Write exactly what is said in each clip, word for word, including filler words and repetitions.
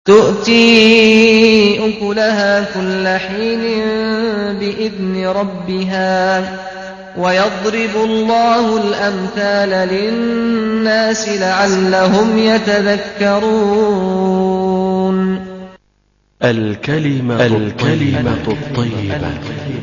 تُؤْتِي أُكُلَهَا كُلَّ حِينٍ بِإِذْنِ رَبِّهَا ۗ وَيَضْرِبُ اللَّهُ الْأَمْثَالَ لِلنَّاسِ لَعَلَّهُمْ يَتَذَكَّرُونَ. الكلمة, الكلمة الطيبة.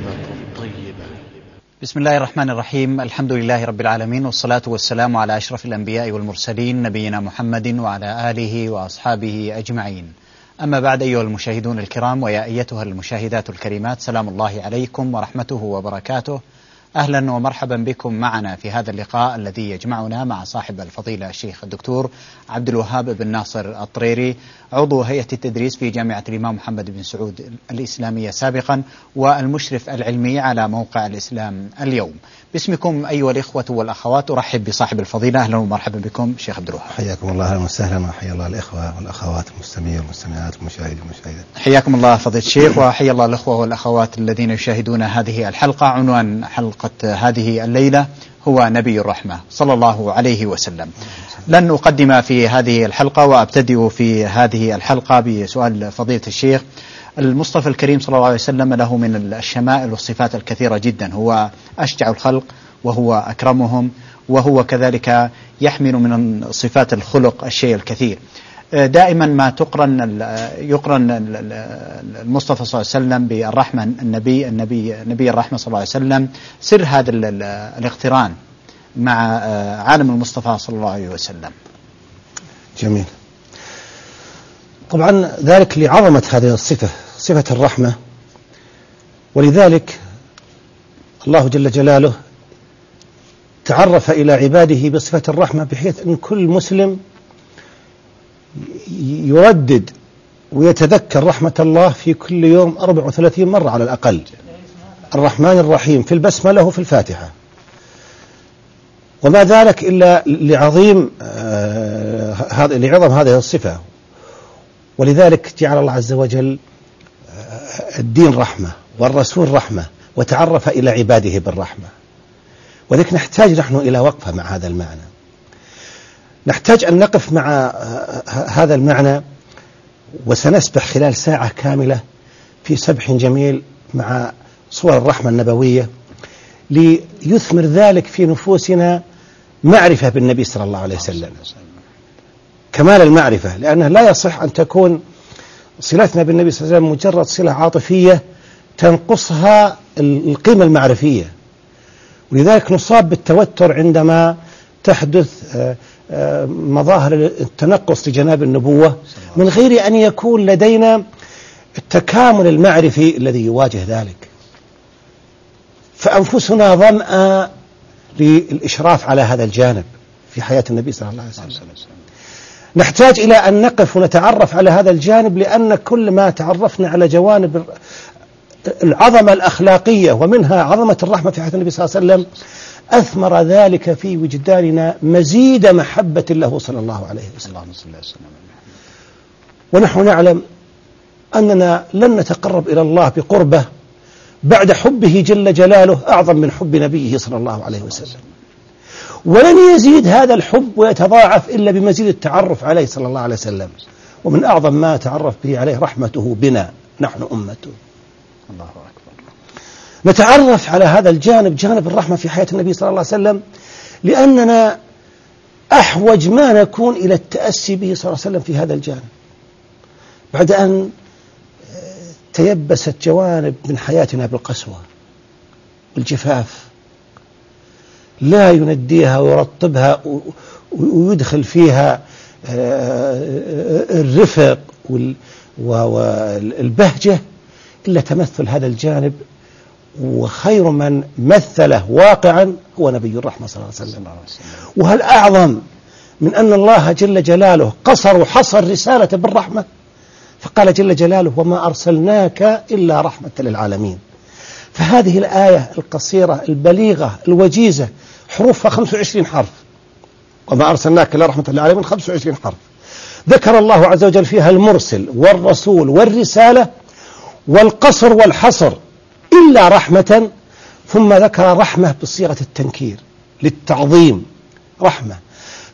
بسم الله الرحمن الرحيم. الحمد لله رب العالمين، والصلاة والسلام على أشرف الأنبياء والمرسلين نبينا محمد وعلى آله وأصحابه أجمعين. أما بعد، أيها المشاهدون الكرام ويا أيتها المشاهدات الكريمات، سلام الله عليكم ورحمته وبركاته. أهلا ومرحبا بكم معنا في هذا اللقاء الذي يجمعنا مع صاحب الفضيلة الشيخ الدكتور عبد الوهاب بن ناصر الطريري، عضو هيئة التدريس في جامعة الإمام محمد بن سعود الإسلامية سابقا، والمشرف العلمي على موقع الإسلام اليوم. باسمكم أيها الإخوة والأخوات أرحب بصاحب الفضيلة. أهلا ومرحبا بكم شيخ عبد الوهاب. حياكم الله، أهلا وسهلا، وحيا الله الإخوة والأخوات المستمعين والمستمعات والمشاهدين والمشاهدات. حياكم الله فضيلة الشيخ، وحيا الله الإخوة والأخوات الذين يشاهدون هذه الحلقة. عنوان حلقة هذه الليلة هو نبي الرحمة صلى الله عليه وسلم. لن أقدم في هذه الحلقة وأبتدئ في هذه الحلقة بسؤال فضيلة الشيخ. المصطفى الكريم صلى الله عليه وسلم له من الشمائل والصفات الكثيرة جدا، هو أشجع الخلق وهو أكرمهم، وهو كذلك يحمل من صفات الخلق الشيء الكثير. دائما ما تقرن يقرن المصطفى صلى الله عليه وسلم بالرحمة، النبي النبي نبي الرحمة صلى الله عليه وسلم. سر هذا الاقتران مع عالم المصطفى صلى الله عليه وسلم. جميل. طبعا ذلك لعظمة هذه الصفة، صفة الرحمة، ولذلك الله جل جلاله تعرف إلى عباده بصفة الرحمة، بحيث أن كل مسلم يردد ويتذكر رحمة الله في كل يوم أربع وثلاثين مرة على الأقل. الرحمن الرحيم في البسملة وفي الفاتحة، وما ذلك إلا لعظيم آه لعظم هذه الصفة. ولذلك جعل الله عز وجل الدين رحمة والرسول رحمة، وتعرف إلى عباده بالرحمة. ولذلك نحتاج نحن إلى وقفة مع هذا المعنى، نحتاج أن نقف مع هذا المعنى، وسنسبح خلال ساعة كاملة في سبح جميل مع صور الرحمة النبوية، ليثمر ذلك في نفوسنا معرفة بالنبي صلى الله عليه وسلم، كمال المعرفة. لأنه لا يصح أن تكون صلتنا بالنبي صلى الله عليه وسلم مجرد صلة عاطفية تنقصها القيمة المعرفية. ولذلك نصاب بالتوتر عندما تحدث مظاهر التنقص لجناب النبوة، من غير أن يكون لدينا التكامل المعرفي الذي يواجه ذلك. فأنفسنا ظمأ للإشراف على هذا الجانب في حياة النبي صلى الله عليه وسلم. نحتاج إلى أن نقف ونتعرف على هذا الجانب، لأن كل ما تعرفنا على جوانب العظمة الأخلاقية ومنها عظمة الرحمة في حياة النبي صلى الله عليه وسلم، أثمر ذلك في وجداننا مزيد محبة له صلى الله عليه وسلم. ونحن نعلم أننا لن نتقرب إلى الله بقربة بعد حبه جل جلاله أعظم من حب نبيه صلى الله عليه وسلم، ولن يزيد هذا الحب ويتضاعف إلا بمزيد التعرف عليه صلى الله عليه وسلم. ومن أعظم ما تعرف به عليه رحمته بنا نحن أمته. الله أكبر. نتعرف على هذا الجانب، جانب الرحمة في حياة النبي صلى الله عليه وسلم، لأننا أحوج ما نكون إلى التأسي به صلى الله عليه وسلم في هذا الجانب، بعد أن تيبست جوانب من حياتنا بالقسوة والجفاف، لا ينديها ويرطبها ويدخل فيها الرفق والبهجة إلا تمثل هذا الجانب. وخير من مثله واقعا هو نبي الرحمة صلى الله عليه وسلم. وهل أعظم من أن الله جل جلاله قصر وحصر رسالة بالرحمة، فقال جل جلاله: وما أرسلناك إلا رحمة للعالمين. فهذه الآية القصيرة البليغة الوجيزة حروفها خمسة وعشرين حرف، وما أرسلناك إلا رحمة للعالمين، خمسة وعشرين حرف، ذكر الله عز وجل فيها المرسل والرسول والرسالة والقصر والحصر إلا رحمة، ثم ذكر رحمة بصيغة التنكير للتعظيم، رحمة.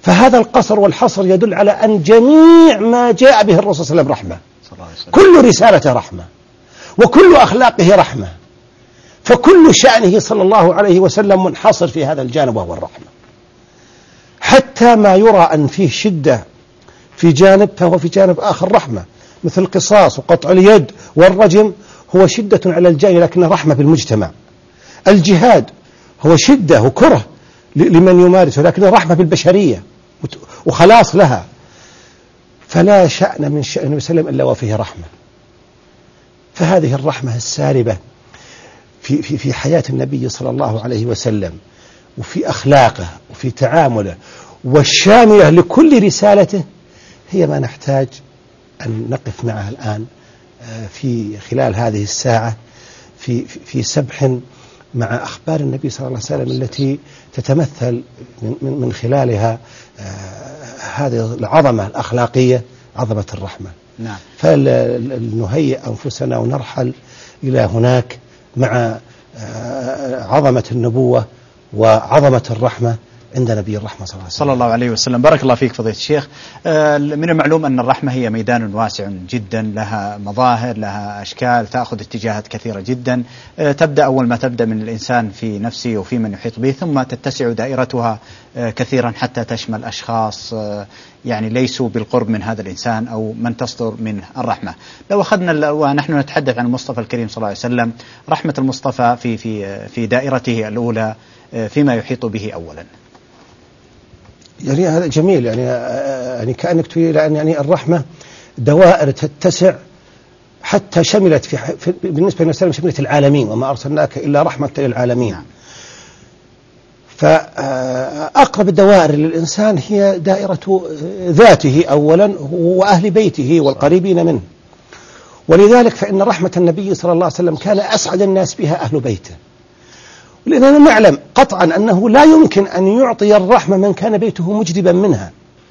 فهذا القصر والحصر يدل على أن جميع ما جاء به الرسول صلى الله عليه وسلم رحمة، كل رسالته رحمة، وكل أخلاقه رحمة، فكل شأنه صلى الله عليه وسلم منحصر في هذا الجانب وهو الرحمة. حتى ما يرى أن فيه شدة في جانب فهو في جانب آخر رحمة، مثل القصاص وقطع اليد والرجم هو شدة على الجاني لكنه رحمة بالمجتمع. الجهاد هو شدة وكره لمن يمارسه لكنه رحمة بالبشرية وخلاص لها. فلا شأن من شأن النبي صلى الله عليه وسلم إلا وفيه رحمة. فهذه الرحمة الساربة في في في حياة النبي صلى الله عليه وسلم وفي أخلاقه وفي تعامله والشاملة لكل رسالته هي ما نحتاج أن نقف معها الآن في خلال هذه الساعة في في سبح مع أخبار النبي صلى الله عليه وسلم التي تتمثل من من خلالها هذه العظمة الأخلاقية، عظمة الرحمة. نعم. فلنهيئ أنفسنا ونرحل إلى هناك مع عظمة النبوة وعظمة الرحمة عند نبي الرحمة صلى الله عليه وسلم. صلى الله عليه وسلم. بارك الله فيك فضيلة الشيخ. من المعلوم أن الرحمة هي ميدان واسع جدا، لها مظاهر، لها أشكال، تأخذ اتجاهات كثيرة جدا. تبدأ أول ما تبدأ من الإنسان في نفسه وفي من يحيط به، ثم تتسع دائرتها كثيرا حتى تشمل أشخاص يعني ليسوا بالقرب من هذا الإنسان أو من تصدر منه الرحمة. لو أخذنا ونحن نتحدث عن المصطفى الكريم صلى الله عليه وسلم، رحمة المصطفى في في في دائرته الأولى فيما يحيط به أولا. يعني هذا جميل، يعني يعني كأنك تقول لأن يعني الرحمة دوائر تتسع حتى شملت في, في بالنسبة للنبي شملت العالمين، وما أرسلناك إلا رحمة للعالمين. فأقرب الدوائر للإنسان هي دائرة ذاته أولا وأهل بيته والقريبين منه، ولذلك فإن رحمة النبي صلى الله عليه وسلم كان أسعد الناس بها أهل بيته، لأننا نعلم قطعا أنه لا يمكن أن يعطي الرحمة من كان بيته مجدبا منها،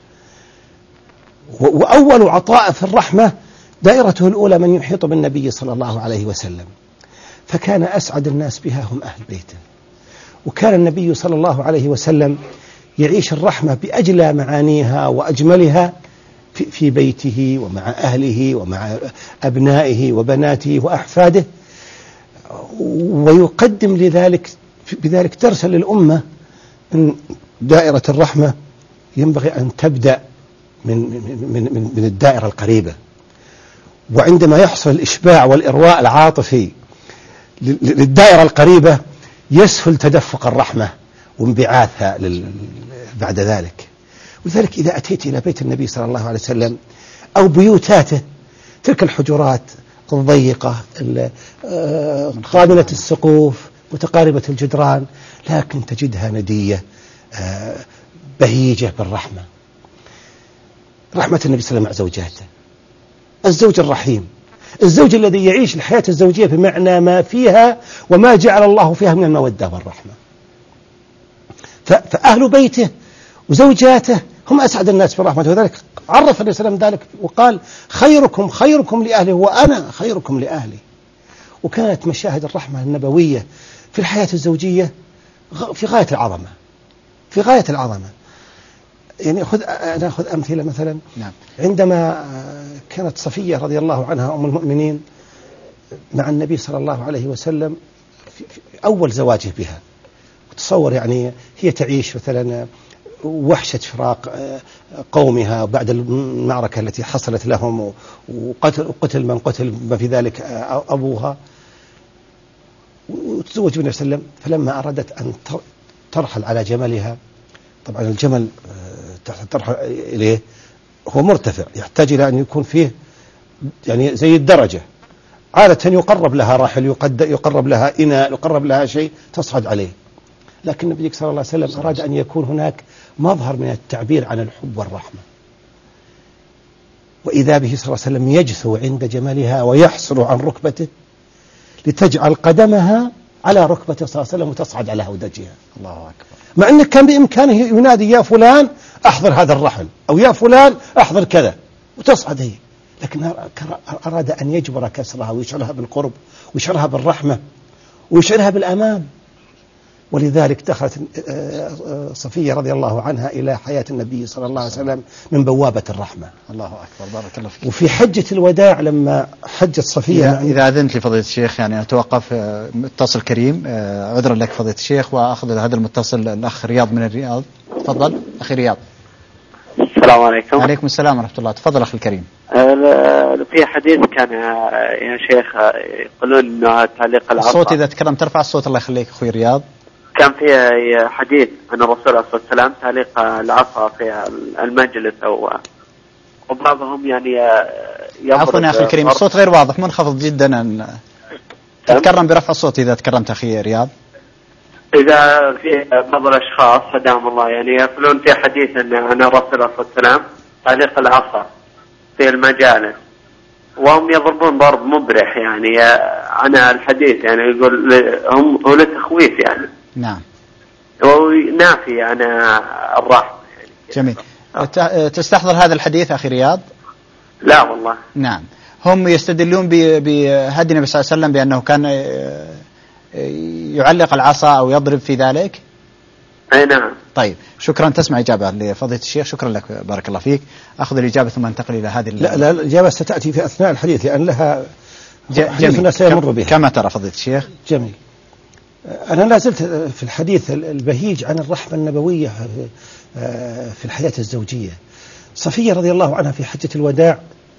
وأول عطاء في الرحمة دائرته الأولى من يحيط بالنبي صلى الله عليه وسلم، فكان أسعد الناس بها هم أهل بيته. وكان النبي صلى الله عليه وسلم يعيش الرحمة بأجلى معانيها وأجملها في, في بيته ومع أهله ومع أبنائه وبناته وأحفاده، ويقدم لذلك بذلك درسا للأمة أن دائرة الرحمة ينبغي أن تبدأ من, من, من, من الدائرة القريبة، وعندما يحصل الإشباع والإرواء العاطفي للدائرة القريبة يسهل تدفق الرحمة وانبعاثها بعد ذلك. ولذلك إذا أتيت إلى بيت النبي صلى الله عليه وسلم أو بيوتاته، تلك الحجرات الضيقة قابلة السقوف متقاربة الجدران، لكن تجدها ندية بهيجة بالرحمة. رحمة النبي صلى الله عليه وسلم مع زوجاته، الزوج الرحيم، الزوج الذي يعيش الحياة الزوجية بمعنى ما فيها وما جعل الله فيها من المودة والرحمة. فأهل بيته وزوجاته هم أسعد الناس برحمته، وذلك عرف النبي صلى الله عليه وسلم ذلك وقال خيركم خيركم لأهله وأنا خيركم لأهلي. وكانت مشاهد الرحمة النبوية في الحياة الزوجية في غاية العظمة، في غاية العظمة. يعني خذ نأخذ أمثلة مثلا. نعم. عندما كانت صفية رضي الله عنها أم المؤمنين مع النبي صلى الله عليه وسلم في أول زواجه بها، تصور يعني هي تعيش مثلا وحشة فراق قومها بعد المعركة التي حصلت لهم وقتل قتل من قتل بما في ذلك أبوها، وتزوج بالنبي صلى الله عليه وسلم. فلما أرادت أن ترحل على جملها، طبعا الجمل ترحل إليه هو مرتفع يحتاج إلى أن يكون فيه يعني زي الدرجة، عادة يقرب لها راحل، يقرب لها إناء، يقرب لها شيء تصعد عليه. لكن النبي صلى الله عليه وسلم أراد أن يكون هناك مظهر من التعبير عن الحب والرحمة، وإذا به صلى الله عليه وسلم يجثو عند جمالها ويحسر عن ركبته لتجعل قدمها على ركبته صلى الله عليه وسلم وتصعد على هودجها. الله أكبر. مع أنه كان بإمكانه ينادي يا فلان أحضر هذا الرحل أو يا فلان أحضر كذا وتصعد هي، لكن أراد أن يجبر كسرها ويشعرها بالقرب ويشعرها بالرحمة ويشعرها بالأمان. ولذلك دخلت صفية رضي الله عنها إلى حياة النبي صلى الله عليه وسلم من بوابة الرحمة. الله أكبر، بارك الله فيك. وفي حجة الوداع لما حجت صفية، إذا, إذا أذنت لفضيلة الشيخ يعني أتوقف متصل كريم، عذرا لك فضيلة الشيخ، وأخذ هذا المتصل الأخ رياض من الرياض. تفضل أخي رياض. السلام عليكم. عليكم السلام ورحمة الله. تفضل أخي الكريم. في حديث كان يا شيخ يقولون أنه تعليق العصا. الصوت إذا تكلم ترفع الصوت، الله يخليك أخوي رياض. كان في حديث عن الرسول عليه الصلاة والسلام تعليق العصا في المجلس، أو وبعضهم يعني عفوا يا أخي الكريم، الصوت غير واضح، منخفض جدا. أن تتكرم برفع الصوت إذا تكرمت أخي رياض. إذا في بعض الأشخاص هداهم الله يعني يقولون في حديث عن الرسول عليه الصلاة والسلام تعليق العصا في المجالس، وهم يضربون ضرب مبرح يعني عن الحديث، يعني يقول هم هو لتخويف يعني. نعم. ونافي عن الرحمة يعني. جميل. تستحضر هذا الحديث أخي رياض؟ لا والله. نعم. هم يستدلون بهدي النبي صلى الله عليه وسلم بأنه كان يعلق العصا أو يضرب في ذلك. أي نعم. طيب شكرا. تسمع إجابة لفضيلة الشيخ. شكرا لك بارك الله فيك. أخذ الإجابة ثم انتقل إلى هذه. لا لا الإجابة ستأتي في أثناء الحديث لأن لها جميل سيمر بها كما ترى فضيلة الشيخ. جميل. أنا لا زلت في الحديث البهيج عن الرحمة النبوية في الحياة الزوجية. صفية رضي الله عنها في حجة الوداع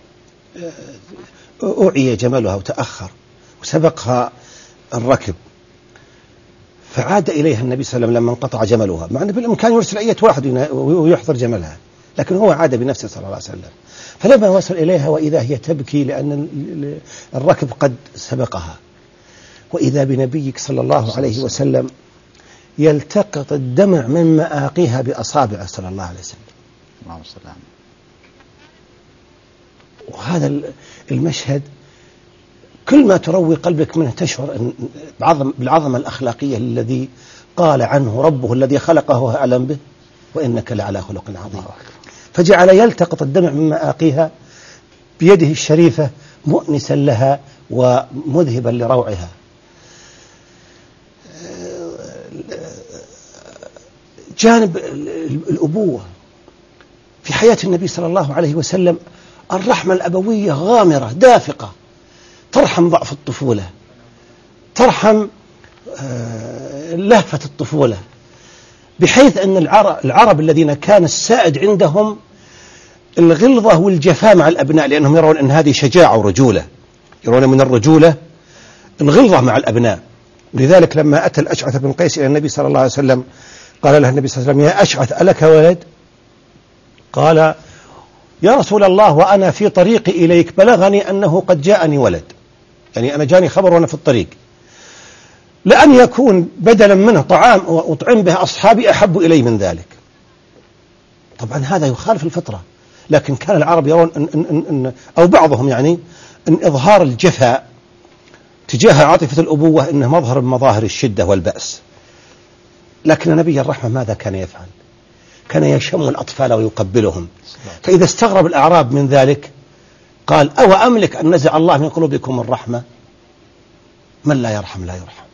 أوعي جملها وتأخر وسبقها الركب، فعاد إليها النبي صلى الله عليه وسلم لما انقطع جملها، مع أنه بالإمكان يرسل أي واحد ويحضر جملها، لكن هو عاد بنفسه صلى الله عليه وسلم. فلما وصل إليها وإذا هي تبكي لأن الركب قد سبقها، وإذا بنبيك صلى الله عليه وسلم يلتقط الدمع من مآقيها بأصابعه صلى الله عليه وسلم. اللهم صل على محمد. وهذا المشهد كل ما تروي قلبك منه تشعر بالعظمة الأخلاقية الذي قال عنه ربه الذي خلقه أعلم به وإنك لعلى خلق عظيم. فجعل يلتقط الدمع من مآقيها بيده الشريفة مؤنسا لها ومذهبا لروعها. جانب الأبوة في حياة النبي صلى الله عليه وسلم، الرحمة الأبوية غامرة دافقة، ترحم ضعف الطفولة، ترحم لهفة الطفولة، بحيث أن العرب الذين كان السائد عندهم الغلظة والجفاء مع الأبناء، لأنهم يرون أن هذه شجاعة ورجولة، يرون من الرجولة الغلظة مع الأبناء. ولذلك لما أتى الأشعث بن قيس إلى النبي صلى الله عليه وسلم قال له النبي صلى الله عليه وسلم: يا أشعث ألك ولد؟ قال: يا رسول الله وأنا في طريقي إليك بلغني أنه قد جاءني ولد، يعني أنا جاني خبر وأنا في الطريق، لأن يكون بدلا منه طعام وأطعم به أصحابي أحب إلي من ذلك. طبعا هذا يخالف الفطرة، لكن كان العرب يرون إن إن إن أو بعضهم يعني أن إظهار الجفاء تجاه عاطفة الأبوة إنه مظهر من مظاهر الشدة والبأس. لكن نبي الرحمة ماذا كان يفعل؟ كان يشم الأطفال ويقبلهم. فإذا استغرب الأعراب من ذلك قال: أو أملك أن نزع الله من قلوبكم الرحمة؟ من لا يرحم لا يرحم.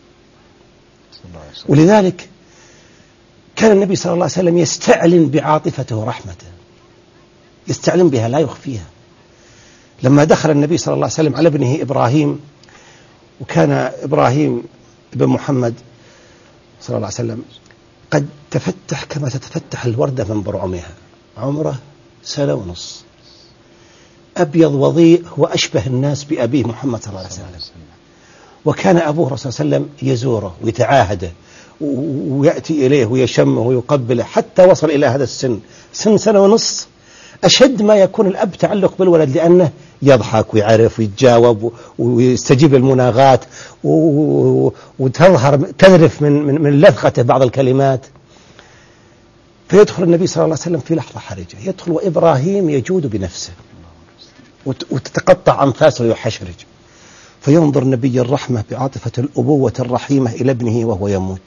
ولذلك كان النبي صلى الله عليه وسلم يستعلن بعاطفته ورحمته، يستعلن بها لا يخفيها. لما دخل النبي صلى الله عليه وسلم على ابنه إبراهيم، وكان إبراهيم ابن محمد صلى الله عليه وسلم قد تفتح كما تتفتح الوردة من برعمها، عمره سنة ونص، أبيض وضيء، وأشبه الناس بأبيه محمد صلى الله عليه وسلم. وكان أبوه صلى الله عليه وسلم يزوره ويتعاهده ويأتي إليه ويشمه ويقبله حتى وصل إلى هذا السن، سن سنة ونص. أشد ما يكون الأب تعلق بالولد، لأنه يضحك ويعرف ويتجاوب ويستجيب للمناغات وتظهر تذرف من من من لثقته بعض الكلمات. فيدخل النبي صلى الله عليه وسلم في لحظة حرجة، يدخل وإبراهيم يجود بنفسه وتتقطع أنفاسه ويحشرج، فينظر نبي الرحمة بعاطفة الأبوة الرحيمة إلى ابنه وهو يموت،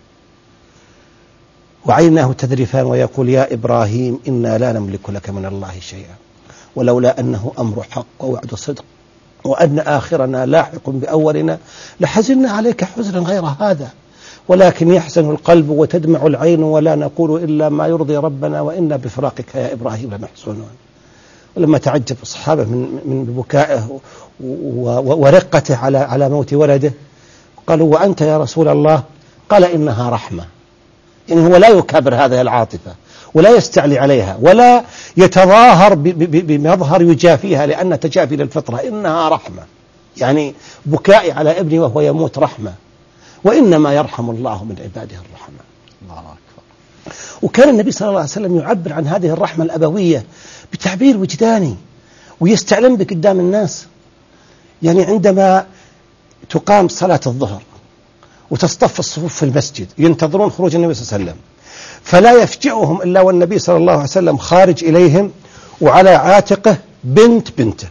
وعيناه تذرفان، ويقول: يا إبراهيم إنا لا نملك لك من الله شيئا، ولولا أنه أمر حق ووعد صدق، وأن آخرنا لاحق بأولنا، لحزننا عليك حزنا غير هذا، ولكن يحزن القلب وتدمع العين ولا نقول إلا ما يرضي ربنا وإنا بفراقك يا إبراهيم لمحزونون. ولما تعجب الصحابة من من بكائه ورقته على على موت ولده قالوا وأنت يا رسول الله؟ قال إنها رحمة. يعني هو لا يكابر هذه العاطفة ولا يستعلي عليها ولا يتظاهر بمظهر يجافيها لأن تجافي للفطرة، إنها رحمة. يعني بكائي على ابني وهو يموت رحمة، وإنما يرحم الله من عباده الرحماء. الله أكبر. وكان النبي صلى الله عليه وسلم يعبر عن هذه الرحمة الأبوية بتعبير وجداني ويستعلم بك قدام الناس. يعني عندما تقام صلاة الظهر وتصطف الصفوف في المسجد ينتظرون خروج النبي صلى الله عليه وسلم، فلا يفجئهم إلا والنبي صلى الله عليه وسلم خارج إليهم وعلى عاتقه بنت بنته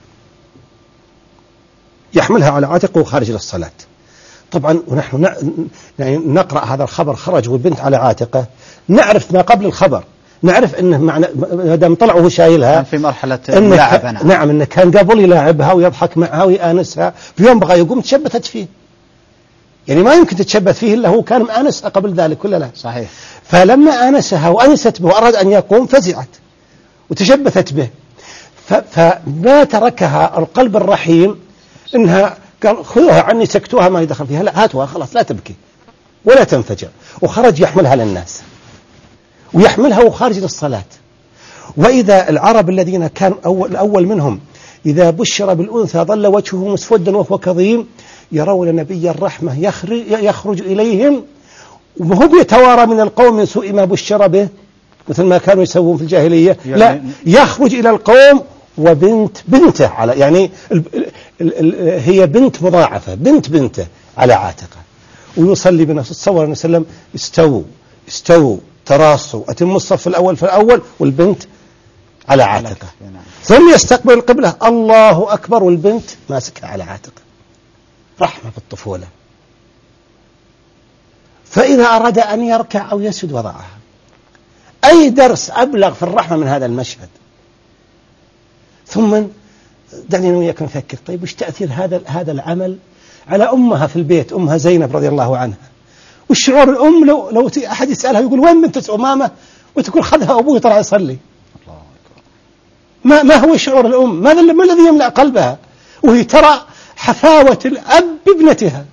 يحملها على عاتقه وخارج للصلاة. طبعا ونحن يعني نقرأ هذا الخبر خرج والبنت على عاتقه، نعرف ما قبل الخبر، نعرف انه معنى ما دام طلع وهو شايلها في مرحله ملاعبه. نعم، انه كان قبل يلاعبها ويضحك معها ويآنسها، في يوم بغى يقوم تشبثت فيه. يعني ما يمكن تتشبث فيه الا هو كان مآنسها قبل ذلك ولا لا؟ صحيح. فلما آنسها وأنست به وأراد أن يقوم فزعت وتشبثت به، فما تركها القلب الرحيم انها قال خذوها عني سكتوها ما يدخل فيها، لا هاتوها خلاص لا تبكي ولا تنفجر، وخرج يحملها للناس ويحملها وخارج للصلاة. وإذا العرب الذين كان أول, الأول منهم إذا بشر بالأنثى ظل وجهه مسودا وهو كظيم يرون نبي الرحمة يخرج, يخرج إليهم وهم يتوارى من القوم من سوء ما بشر به مثل ما كانوا يسوون في الجاهلية، لا يخرج إلى القوم وبنت بنته على يعني ال ال ال هي بنت مضاعفة بنت بنته على عاتقه ويصلي بنفسه. تصور النبي صلى الله عليه وسلم استووا استووا تراصوا أتم الصف الأول في الأول والبنت على عاتقه، ثم يستقبل القبلة الله أكبر والبنت ماسكها على عاتقه. رحمة في الطفولة. فإذا أراد أن يركع أو يسجد وضعها. أي درس أبلغ في الرحمة من هذا المشهد؟ ثم دعني وياك نفكر، طيب وش تأثير هذا هذا العمل على أمها في البيت، أمها زينب رضي الله عنها؟ والشعور الأم لو لو أحد يسألها يقول وين بنت أمامة وتقول خذها أبوي طلع يصلي. ما ما هو شعور الأم؟ ماذا ما الذي يملأ قلبها وهي ترى حفاوة الأب بابنتها؟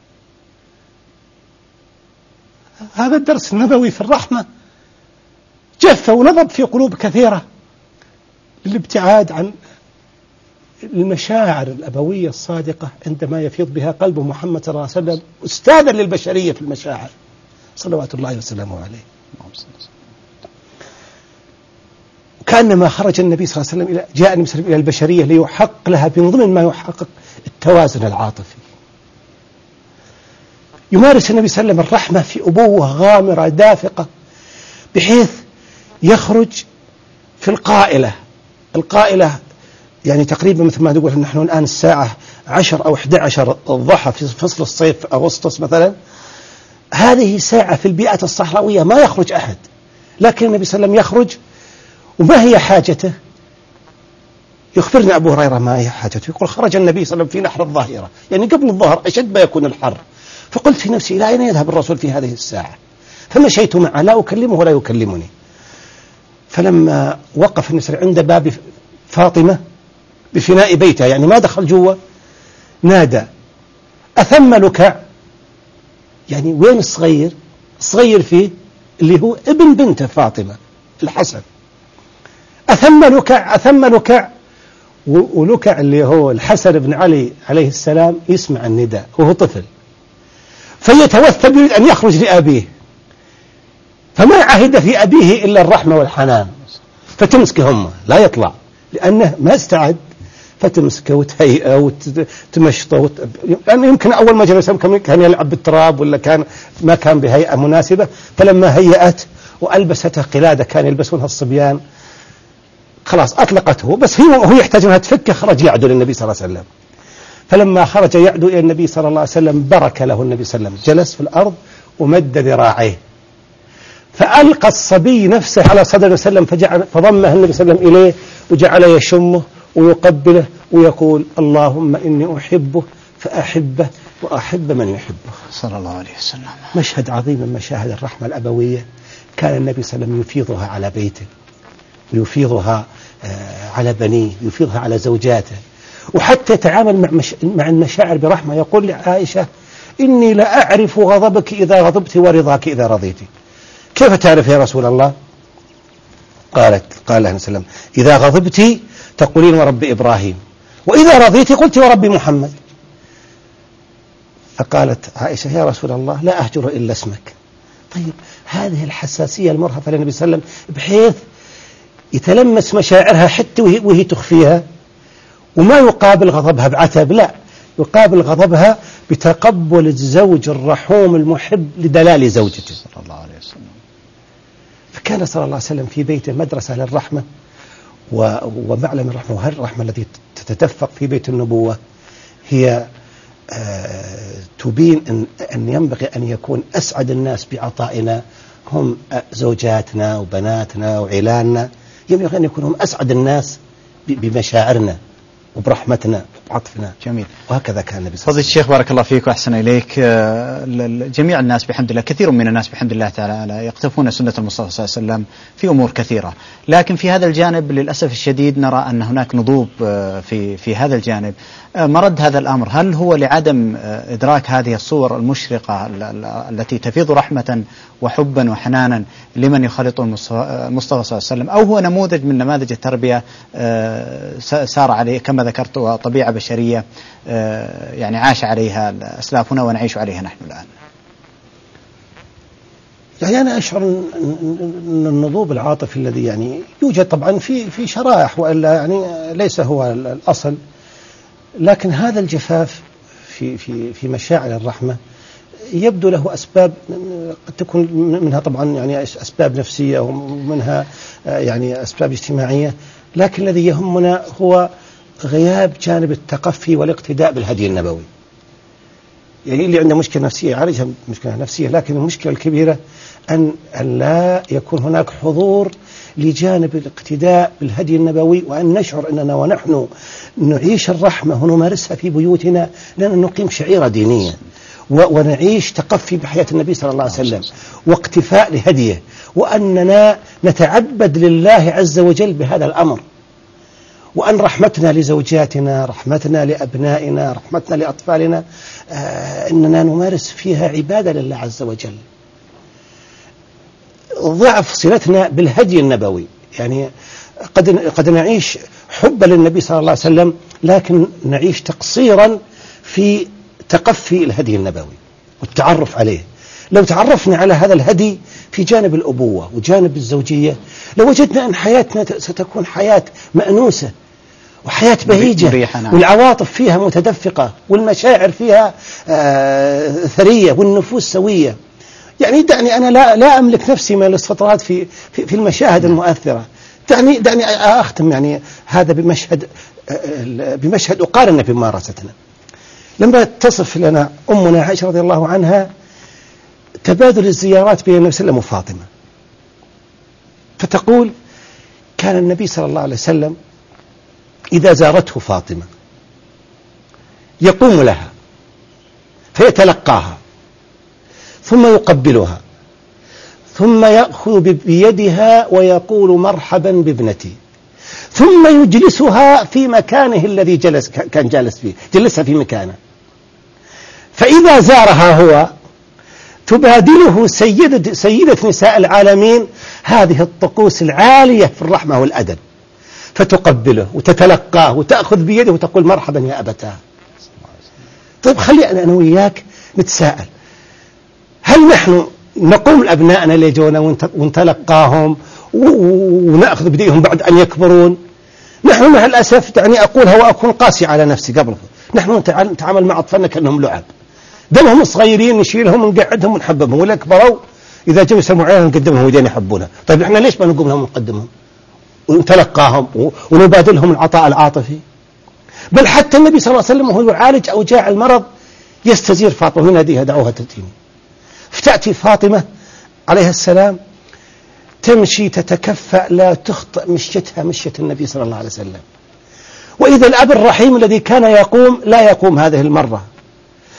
هذا الدرس النبوي في الرحمة جف ونضب في قلوب كثيرة للابتعاد عن المشاعر الأبوية الصادقة عندما يفيض بها قلب محمد صلى الله عليه وسلم أستاذا للبشرية في المشاعر صلوات الله وسلامه عليه. كأنما خرج النبي صلى الله عليه وسلم إلى جاء النبي صلى الله عليه وسلم إلى البشرية ليحقق لها من ضمن ما يحقق التوازن العاطفي. يمارس النبي صلى الله عليه وسلم الرحمة في أبوة غامرة دافقة بحيث يخرج في القائلة القائلة يعني تقريبا مثل ما نقول نحن الآن الساعة عشر أو إحدى عشر الضحى في فصل الصيف أغسطس مثلا، هذه ساعة في البيئة الصحراوية ما يخرج أحد، لكن النبي صلى الله عليه وسلم يخرج. وما هي حاجته؟ يخبرنا أبو هريرة ما هي حاجته، يقول خرج النبي صلى الله عليه وسلم في نحر الظهيرة، يعني قبل الظهر أشد ما يكون الحر، فقلت في نفسي إلى أين يذهب الرسول في هذه الساعة؟ فمشيت معه لا أكلمه ولا يكلمني. فلما وقف النبي عند باب فاطمة بفناء بيتها، يعني ما دخل جوا، نادى أثم لكع، يعني وين الصغير؟ الصغير فيه اللي هو ابن بنته فاطمة الحسن، أثم لكع أثم لكع. ولكع اللي هو الحسن بن علي عليه السلام يسمع النداء وهو طفل فيتوثب يريد أن يخرج لأبيه، فما عهد في أبيه إلا الرحمة والحنان، فتمسكه أمه لا يطلع لأنه ما استعد، فتمسكه وتهيئه وتمشطه وت... يعني يمكن أول ما جلس كان يلعب بالتراب ولا كان ما كان بهيئة مناسبة، فلما هيأت وألبسته قلادة كان يلبسونها الصبيان خلاص أطلقته، بس هو هو يحتاج أنها تفكه. خرج يعدو للنبي صلى الله عليه وسلم، فلما خرج يعدو إلى النبي صلى الله عليه وسلم برك له النبي صلى الله عليه وسلم، جلس في الأرض ومد ذراعيه، فألقى الصبي نفسه على صدر النبي صلى الله عليه وسلم، فجعل فضمه النبي صلى الله عليه وسلم إليه وجعل يشمه ويقبله ويقول اللهم إني أحبه فأحبه وأحب من يحبه صلى الله عليه وسلم. مشهد عظيم من مشاهد الرحمة الأبوية كان النبي صلى الله عليه وسلم يفيضها على بيته، ويفيضها على بنيه، يفيضها على زوجاته، وحتى يتعامل مع, مش... مع المشاعر برحمة. يقول لعائشة: إني لأعرف غضبك إذا غضبت ورضاك إذا رضيت. كيف تعرف يا رسول الله؟ قالت قال الله عليه وسلم: إذا غضبت تقولين ورب إبراهيم، وإذا رضيت قلت ورب محمد. فقالت عائشة: يا رسول الله لا أهجر إلا اسمك. طيب هذه الحساسية المرهفة للنبي صلى الله عليه وسلم بحيث يتلمس مشاعرها حتى وهي, وهي تخفيها، وما يقابل غضبها بعتب، لا، يقابل غضبها بتقبل الزوج الرحوم المحب لدلال زوجته صلى الله عليه وسلم. فكان صلى الله عليه وسلم في بيته مدرسة للرحمة ومعلم الرحمة. وهل الرحمة التي تتدفق في بيت النبوة هي آه تبين أن, أن ينبغي أن يكون أسعد الناس بعطائنا هم زوجاتنا وبناتنا وعيالنا، ينبغي أن يكونوا هم أسعد الناس بمشاعرنا وبرحمتنا وبعطفنا. جميل. وهكذا كان النبي صلى الله عليه وسلم. فضيلة الشيخ بارك الله فيك وأحسن إليك. جميع الناس بحمد الله، كثير من الناس بحمد الله تعالى يقتفون سنة المصطفى صلى الله عليه وسلم في أمور كثيرة، لكن في هذا الجانب للأسف الشديد نرى أن هناك نضوب في في هذا الجانب. مرد هذا الأمر هل هو لعدم إدراك هذه الصور المشرقة التي تفيض رحمة وحبا وحنانا لمن يخالط المصطفى صلى الله عليه وسلم، أو هو نموذج من نماذج التربية سار عليه كما ذكرت وطبيعة بشرية يعني عاش عليها أسلافنا ونعيش عليها نحن الآن؟ يعني أنا أشعر أن النضوب العاطفي الذي يعني يوجد طبعا في في شرائح، وإلا يعني ليس هو الأصل، لكن هذا الجفاف في في في مشاعر الرحمة يبدو له أسباب، قد تكون منها طبعا يعني أسباب نفسية ومنها يعني أسباب اجتماعية، لكن الذي يهمنا هو غياب جانب التقفي والاقتداء بالهدي النبوي. يعني اللي عنده مشكلة نفسية يعالجها مشكلة نفسية، لكن المشكلة الكبيرة أن لا يكون هناك حضور لجانب الاقتداء بالهدي النبوي، وأن نشعر أننا ونحن نعيش الرحمة ونمارسها في بيوتنا لأن نقيم شعيرة دينية ونعيش تقفي بحياة النبي صلى الله عليه وسلم واقتفاء لهديه، وأننا نتعبد لله عز وجل بهذا الأمر، وأن رحمتنا لزوجاتنا، رحمتنا لأبنائنا، رحمتنا لأطفالنا، آه إننا نمارس فيها عبادة لله عز وجل. ضعف صلتنا بالهدي النبوي، يعني قد قد نعيش حبا للنبي صلى الله عليه وسلم لكن نعيش تقصيرا في تقفي الهدي النبوي والتعرف عليه. لو تعرفنا على هذا الهدي في جانب الأبوة وجانب الزوجية لوجدنا أن حياتنا ستكون حياة مأنوسة وحياة بهيجة، والعواطف فيها متدفقة والمشاعر فيها آه ثرية والنفوس سوية. يعني دعني أنا لا لا أملك نفسي من الاستطراد في في, في المشاهد المؤثرة. دعني دعني أختم يعني هذا بمشهد آه بمشهد أقارن بممارستنا. لما تصف لنا أمنا عائشة رضي الله عنها تبادل الزيارات بين النبي صلى الله عليه وسلم وفاطمة، فتقول: كان النبي صلى الله عليه وسلم إذا زارته فاطمة يقوم لها فيتلقاها ثم يقبلها ثم يأخذ بيدها ويقول: مرحبا بابنتي، ثم يجلسها في مكانه الذي جلس كان جالس فيه، جلسها في مكانه. فإذا زارها هو تبادله سيدة, سيدة نساء العالمين هذه الطقوس العالية في الرحمة والأدب، فتقبله وتتلقاه وتأخذ بيده وتقول: مرحبا يا أبتاه. طيب خلي أنا وياك نتساءل، هل نحن نقوم لأبنائنا اللي جونا ونتلقاهم ونأخذ بديهم بعد أن يكبرون؟ نحن مع الأسف يعني أقولها وأكون قاسي على نفسي قبل، نحن نتعامل مع أطفالنا كأنهم لعب، دمهم صغيرين نشيلهم ونقعدهم ونحببهم، ولا كبروا إذا جو يسمعوا عليهم نقدمهم ودين يحبونها. طيب إحنا ليش ما نقوم لهم ونقدمهم ونتلقاهم ونبادلهم العطاء العاطفي؟ بل حتى النبي صلى الله عليه وسلم وهو يعالج أوجاع المرض يستزير فاطمة يناديها: دعوها تأتيني. فتأتي فاطمة عليها السلام تمشي تتكفأ لا تخطئ مشيتها مشية النبي صلى الله عليه وسلم، وإذا الأب الرحيم الذي كان يقوم لا يقوم هذه المرة،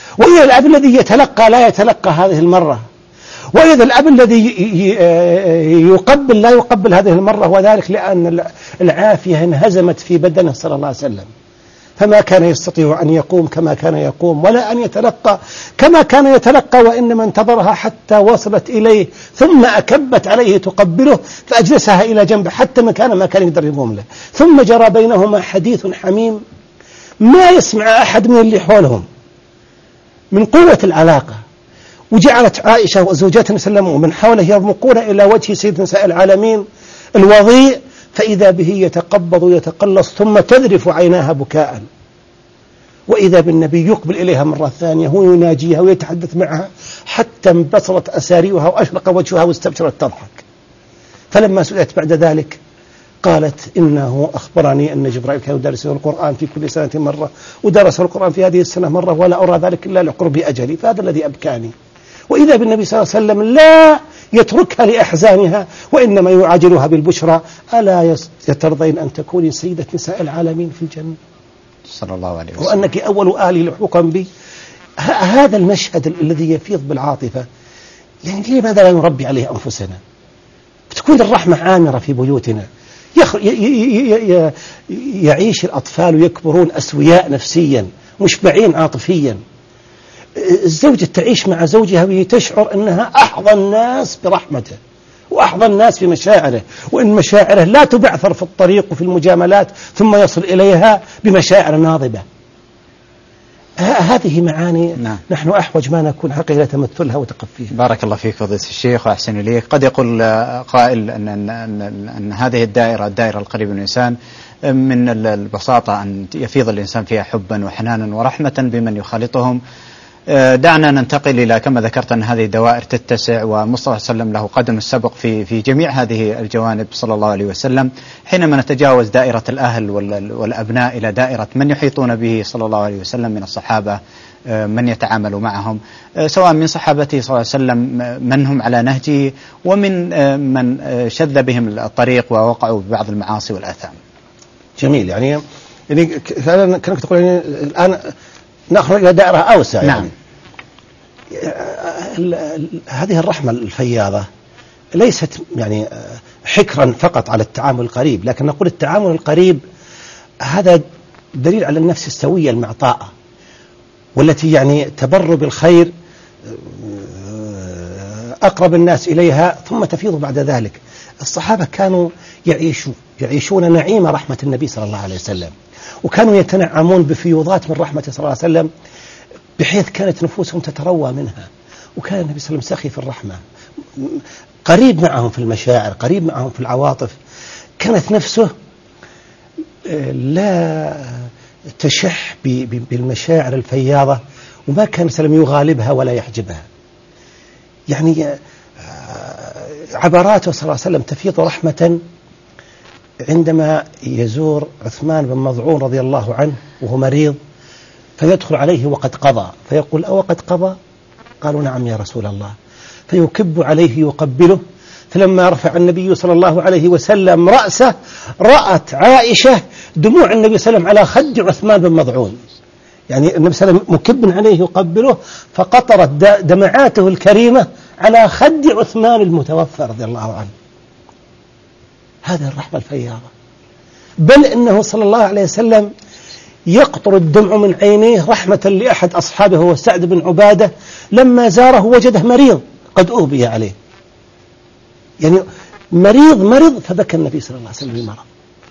وإذا الأب الذي يتلقى لا يتلقى هذه المرة، وإذا الأب الذي يقبل لا يقبل هذه المرة، وذلك لأن العافية انهزمت في بدنه صلى الله عليه وسلم، فما كان يستطيع أن يقوم كما كان يقوم، ولا أن يتلقى كما كان يتلقى، وإنما انتظرها حتى وصلت إليه ثم أكبت عليه تقبله فأجلسها إلى جنبه حتى مكان ما كان يقدر يقوم له، ثم جرى بينهما حديث حميم ما يسمع أحد من اللي حولهم من قوة العلاقة. وجعلت عائشة وزوجات النبي صلى الله عليه وسلم ومن حوله يرمقون إلى وجه سيد نساء العالمين الوضيء، فإذا به يتقبض ويتقلص ثم تذرف عيناها بكاء، وإذا بالنبي يقبل إليها مرة ثانية ويناجيها ويتحدث معها حتى انبصرت أساريها وأشرق وجهها واستبشرت تضحك. فلما سئلت بعد ذلك قالت إنه أخبرني أن جبرائيل كان يدرسه القرآن في كل سنة مرة، ودرسه القرآن في هذه السنة مرة، ولا أرى ذلك إلا لقرب أجلي، فهذا الذي أبكاني. وإذا بالنبي صلى الله عليه وسلم لا يتركها لأحزانها، وإنما يعاجلها بالبشرى: ألا يترضين أن تكوني سيدة نساء العالمين في الجنة صلى الله عليه وسلم، وأنك أول آلي لحوقا بي. هذا المشهد الذي يفيض بالعاطفة، يعني لماذا لا نربي عليه أنفسنا؟ بتكون الرحمة عامرة في بيوتنا، يعيش الأطفال ويكبرون أسوياء نفسيا مشبعين عاطفيا. الزوجة تعيش مع زوجها وهي تشعر أنها أحظى الناس برحمته وأحظى الناس بمشاعره، وإن مشاعره لا تبعثر في الطريق وفي المجاملات ثم يصل إليها بمشاعر ناضبة. هذه معاني نعم. نحن أحوج ما نكون حقيقة تمثلها وتقفيها. بارك الله فيك فضيلة الشيخ وأحسن إليك. قد يقول قائل أن, أن, أن, أن هذه الدائرة الدائرة القريبة من الإنسان من البساطة أن يفيض الإنسان فيها حبا وحنانا ورحمة بمن يخالطهم. دعنا ننتقل إلى كما ذكرت أن هذه الدوائر تتسع، ومصطفى صلى الله عليه وسلم له قدم السبق في في جميع هذه الجوانب صلى الله عليه وسلم. حينما نتجاوز دائرة الأهل والأبناء إلى دائرة من يحيطون به صلى الله عليه وسلم من الصحابة، من يتعامل معهم سواء من صحابته صلى الله عليه وسلم من هم على نهجه، ومن من شذ بهم الطريق ووقعوا ببعض المعاصي والآثام. جميل. يعني يعني كانك تقول يعني الآن نأخذ إلى دائرة أوسع. نعم. يعني هذه الرحمة الفياضة ليست يعني حكرا فقط على التعامل القريب، لكن نقول التعامل القريب هذا دليل على النفس السوية المعطاءة، والتي يعني تبر بالخير أقرب الناس إليها ثم تفيض بعد ذلك. الصحابة كانوا يعيشون يعيشون نعيم رحمة النبي صلى الله عليه وسلم، وكانوا يتنعمون بفيوضات من رحمة صلى الله عليه وسلم، بحيث كانت نفوسهم تتروى منها. وكان النبي صلى الله عليه وسلم سخي في الرحمة، قريب معهم في المشاعر، قريب معهم في العواطف. كانت نفسه لا تشح بالمشاعر الفياضة، وما كان سلم يغالبها ولا يحجبها. يعني عباراته صلى الله عليه وسلم تفيض رحمة عندما يزور عثمان بن مظعون رضي الله عنه وهو مريض، فيدخل عليه وقد قضى، فيقول: أو قد قضى؟ قالوا: نعم يا رسول الله. فيكب عليه يقبله. فلما رفع النبي صلى الله عليه وسلم رأسه رأت عائشة دموع النبي صلى الله عليه وسلم على خد عثمان بن مظعون، يعني النبي صلى الله عليه وسلم مكب عليه يقبله، فقطرت دمعاته الكريمة على خد عثمان المتوفى رضي الله عنه. هذا الرحمة الفياضة. بل إنه صلى الله عليه وسلم يقطر الدمع من عينيه رحمة لأحد أصحابه هو سعد بن عبادة، لما زاره وجده مريض قد أغبي عليه، يعني مريض مرض فبكى النبي صلى الله عليه وسلم بمرض.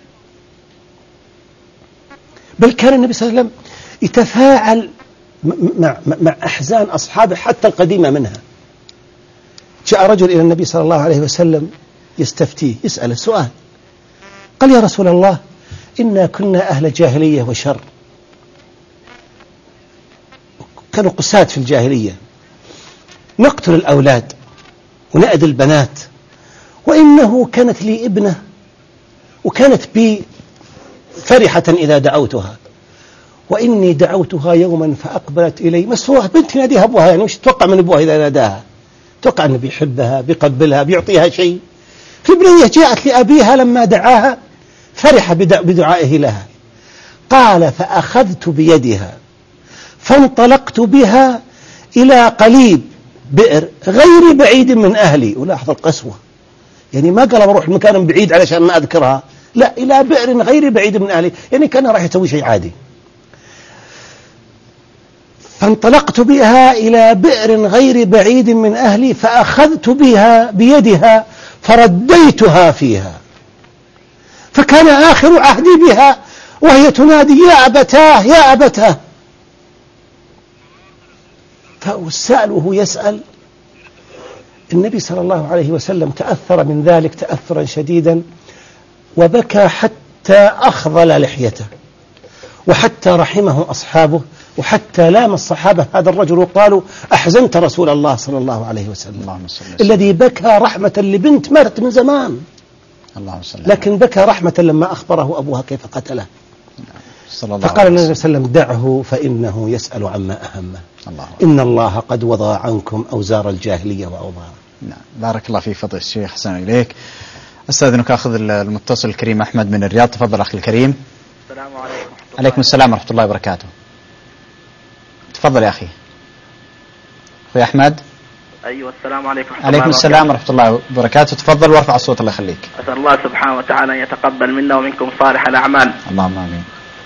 بل كان النبي صلى الله عليه وسلم يتفاعل مع, مع أحزان أصحابه حتى القديمة منها. جاء رجل إلى النبي صلى الله عليه وسلم يستفتيه، يسأل السؤال، قال: يا رسول الله، إنا كنا أهل جاهلية وشر، كانوا قساة في الجاهلية، نقتل الأولاد ونأذي البنات، وإنه كانت لي ابنة وكانت بي فرحة إذا دعوتها، وإني دعوتها يوما فأقبلت إلي مسروعة، بنت ناديها أبوها، يعني مش تتوقع من أبوها إذا ناداها؟ توقع أنه بيحبها بيقبلها بيعطيها شيء. في البنية جاءت لأبيها لما دعاها فرح بدعائه لها. قال: فأخذت بيدها فانطلقت بها إلى قليب بئر غير بعيد من أهلي. ولاحظ القسوة، يعني ما قال بروح مكان بعيد علشان ما أذكرها، لا، إلى بئر غير بعيد من أهلي، يعني كان راح يسوي شيء عادي. فانطلقت بها إلى بئر غير بعيد من أهلي فأخذت بها بيدها فرديتها فيها، فكان آخر عهدي بها وهي تنادي يا أبتاه يا أبتاه. فالسائل وهو يسأل، النبي صلى الله عليه وسلم تأثر من ذلك تأثرا شديدا وبكى حتى أخضل لحيته، وحتى رحمه أصحابه، وحتى لام الصحابة هذا الرجل وقالوا أحزنت رسول الله صلى الله عليه وسلم الذي بكى رحمة لبنت ماتت من زمان، لكن بكى رحمة لما أخبره أبوها كيف قتله. فقال النبي صلى الله عليه وسلم دعه فإنه يسأل عما أهمه، إن الله قد وضع عنكم أوزار الجاهلية وأوضارها. نعم، بارك الله فيك فضيلة الشيخ، حسن إليك. أستاذنك أخذ المتصل الكريم أحمد من الرياض. تفضل أخي الكريم. السلام عليكم. عليكم السلام ورحمة الله وبركاته. تفضل يا أخي. أخي أحمد. أيوة، السلام عليكم. عليكم السلام ورحمة الله وبركاته. تفضل وارفع الصوت الله يخليك. أسأل الله سبحانه وتعالى أن يتقبل منا ومنكم صالح الأعمال. اللهم آمين.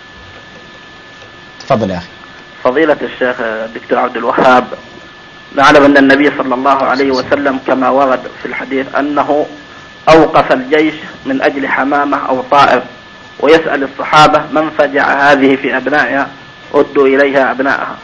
تفضل يا أخي. فضيلة الشيخ الدكتور عبد الوهاب، نعلم أن النبي صلى الله عليه وسلم كما ورد في الحديث أنه أوقف الجيش من أجل حمامة أو طائر، ويسأل الصحابة من فجع هذه في أبنائها ردوا إليها أبنائها.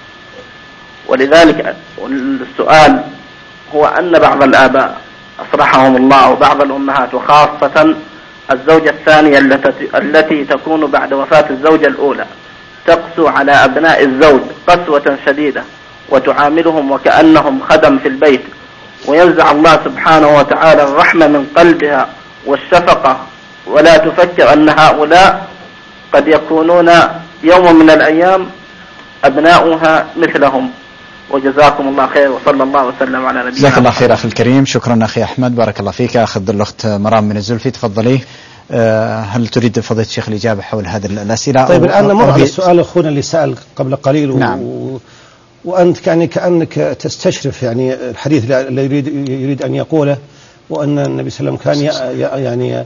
ولذلك السؤال هو أن بعض الآباء أصرحهم الله وبعض الأمهات وخاصة الزوجة الثانية التي تكون بعد وفاة الزوجة الأولى تقسو على أبناء الزوج قسوة شديدة وتعاملهم وكأنهم خدم في البيت، وينزع الله سبحانه وتعالى الرحمة من قلبها والشفقة، ولا تفكر أن هؤلاء قد يكونون يوم من الأيام أبناؤها مثلهم. وجزاكم الله خير، وصلى الله وسلم على نبينا. جزاك الله خير أخي الكريم، شكرا أخي أحمد، بارك الله فيك. أخذ الأخت مرام من الزلفي، تفضلي. هل تريد فضيلة الشيخ الإجابة حول هذه الأسئلة؟ طيب الآن نمر على السؤال أخونا اللي سأل قبل قليل. و... نعم. وأنت يعني كأنك تستشرف يعني الحديث اللي يريد, يريد أن يقوله، وأن النبي صلى الله عليه وسلم كان ي... يعني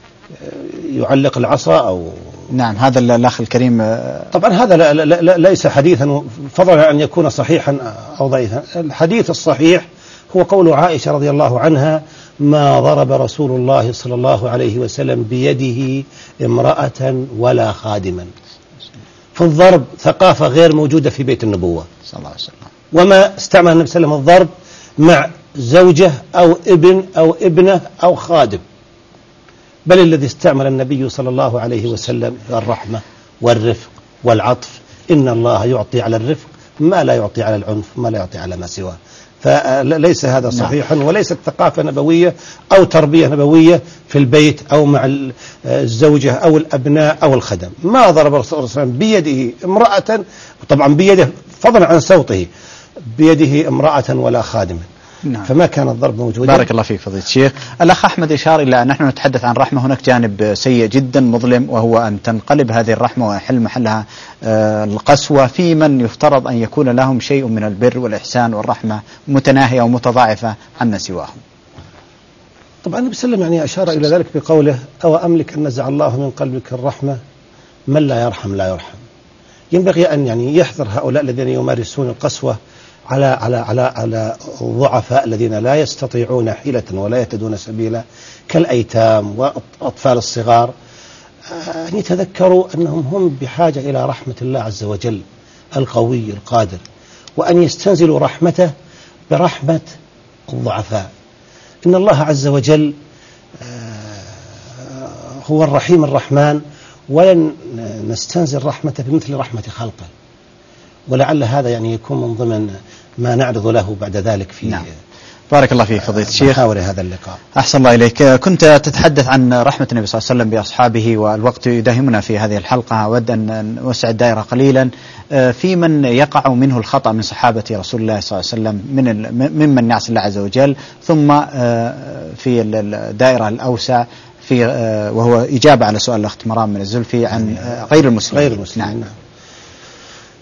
يعلق العصا أو. نعم، هذا الأخ الكريم. طبعا هذا لا لا لا ليس حديثا، فضلا أن يكون صحيحا أو ضعيفا. الحديث الصحيح هو قول عائشة رضي الله عنها: ما ضرب رسول الله صلى الله عليه وسلم بيده امرأة ولا خادما. فالضرب ثقافة غير موجودة في بيت النبوة صلى الله عليه وسلم، وما استعمل النبي صلى الله عليه وسلم الضرب مع زوجة أو ابن أو ابنة أو خادم، بل الذي استعمل النبي صلى الله عليه وسلم الرحمة والرفق والعطف. إن الله يعطي على الرفق ما لا يعطي على العنف، ما لا يعطي على ما سواه. فليس هذا صحيحا، وليست ثقافة نبوية أو تربية نبوية في البيت أو مع الزوجة أو الأبناء أو الخدم. ما ضرب الرسول صلى الله عليه وسلم بيده امرأة، طبعا بيده فضلا عن صوته، بيده امرأة ولا خادما. نعم. فما كان الضرب موجودا. بارك الله فيك فضيلة الشيخ. الأخ أحمد إشار إلى أن نحن نتحدث عن رحمة، هناك جانب سيء جدا مظلم، وهو أن تنقلب هذه الرحمة ويحل محلها القسوة في من يفترض أن يكون لهم شيء من البر والإحسان والرحمة متناهية ومتضاعفة عما سواهم. طبعا النبي صلى الله عليه وسلم يعني أشار إلى ذلك بقوله: أو أملك أن نزع الله من قلبك الرحمة، من لا يرحم لا يرحم. ينبغي أن يعني يحذر هؤلاء الذين يمارسون القسوة على على على على الضعفاء الذين لا يستطيعون حيلة ولا يهتدون سبيلا، كالأيتام وأطفال الصغار، أن يتذكروا أنهم هم بحاجة إلى رحمة الله عز وجل القوي القادر، وأن يستنزلوا رحمته برحمة الضعفاء. إن الله عز وجل هو الرحيم الرحمن، ولن نستنزل رحمته بمثل رحمة خلقه، ولعل هذا يعني يكون من ضمن ما نعرض له بعد ذلك في. نعم. بارك الله فيك فضيلة الشيخ. محاور هذا اللقاء. أحسن الله إليك. كنت تتحدث عن رحمة النبي صلى الله عليه وسلم بأصحابه، والوقت يداهمنا في هذه الحلقة. أود أن نوسع الدائرة قليلا في من يقع منه الخطأ من صحابة رسول الله صلى الله عليه وسلم، من ممن يعصي الله عز وجل، ثم في الدائرة الأوسع في وهو إجابة على سؤال الأخت مرام من الزلفي عن غير المسلمين. غير المسلمين. نعم.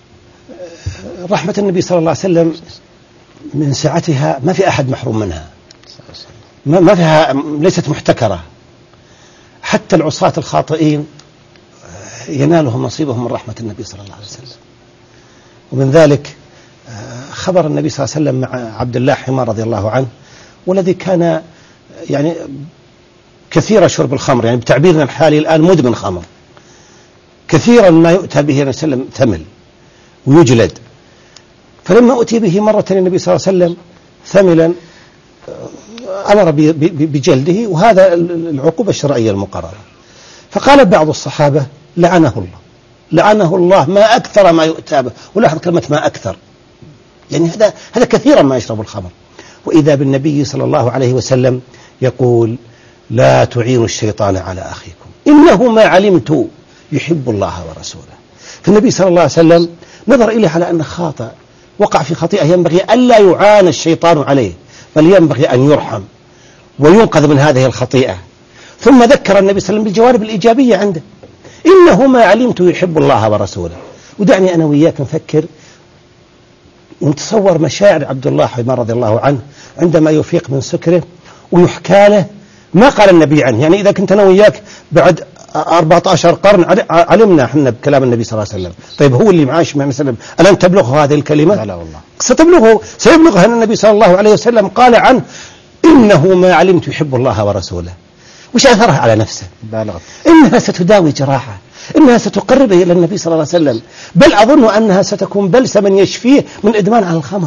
رحمة النبي صلى الله عليه وسلم من سعتها ما في أحد محروم منها، ما فيها، ليست محتكرة. حتى العصاة الخاطئين ينالهم نصيبهم من رحمة النبي صلى الله عليه وسلم. ومن ذلك خبر النبي صلى الله عليه وسلم مع عبد الله حمار رضي الله عنه، والذي كان يعني كثير شرب الخمر، يعني بتعبيرنا الحالي الآن مدمن خمر، كثيرا ما يؤتى به النبي صلى الله عليه وسلم ثمل ويجلد. فلما أتي به مرة النبي صلى الله عليه وسلم ثملا أمر بجلده، وهذا العقوبة الشرعية المقررة. فقال بعض الصحابة لعنه الله، لعنه الله، ما أكثر ما يؤتى به. ولاحظ كلمة ما أكثر، يعني هذا هذا كثيرا ما يشرب الخمر. وإذا بالنبي صلى الله عليه وسلم يقول لا تعينوا الشيطان على أخيكم إنه ما علمت يحب الله ورسوله. فالنبي صلى الله عليه وسلم نظر إليه على أنه خاطئ، وقع في خطيئة ينبغي ألا يعان الشيطان عليه، بل ينبغي أن يرحم وينقذ من هذه الخطيئة. ثم ذكر النبي صلى الله عليه وسلم بالجوانب الإيجابية عنده، إنه ما علمت يحب الله ورسوله. ودعني أنا وياك نفكر ونتصور مشاعر عبد الله حمار رضي الله عنه عندما يفيق من سكره ويحكى له ما قال النبي عنه. يعني إذا كنت أنا وياك بعد أربعة عشر قرن علمنا احنا بكلام النبي صلى الله عليه وسلم، طيب هو اللي معاش مع وسلم ألم تبلغه هذه الكلمة؟ لا, لا والله ستبلغه، سيبلغها أن النبي صلى الله عليه وسلم قال عنه إنه ما علمت يحب الله ورسوله. وش أثرها على نفسه؟ بالغ. إنها ستداوي جراحة، إنها ستقربه إلى النبي صلى الله عليه وسلم، بل أظن أنها ستكون بلسما يشفيه من إدمان على الخمر.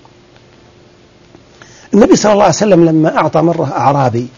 النبي صلى الله عليه وسلم لما أعطى مرة أعرابي،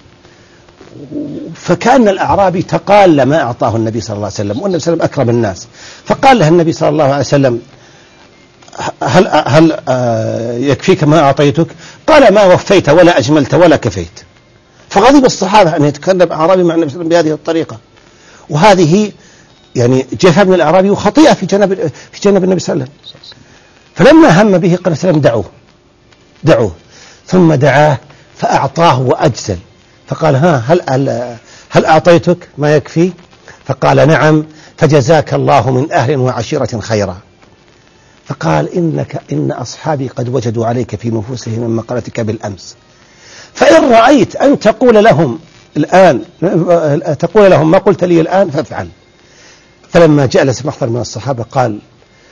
فكان الأعرابي تقال ما أعطاه النبي صلى الله عليه وسلم، والنبي صلى الله عليه وسلم أكرم الناس، فقال له النبي صلى الله عليه وسلم هل, هل يكفيك ما أعطيتك؟ قال ما وفيت ولا أجملت ولا كفيت. فغضب الصحابة أن يتكلم أعرابي مع النبي صلى الله عليه وسلم بهذه الطريقة، وهذه يعني جفا من الأعرابي وخطيئة في جنب في جنب النبي صلى الله عليه وسلم. فلما هم به قال السلام دعوه دعوه ثم دعاه فأعطاه وأجزل، فقال ها هل, هل, هل أعطيتك ما يكفي؟ فقال نعم، فجزاك الله من أهل وعشيرة خيرا. فقال إنك إن أصحابي قد وجدوا عليك في نفوسهم من مقالتك بالأمس، فإن رأيت أن تقول لهم الآن تقول لهم ما قلت لي الآن فافعل. فلما جلس محضر من الصحابة قال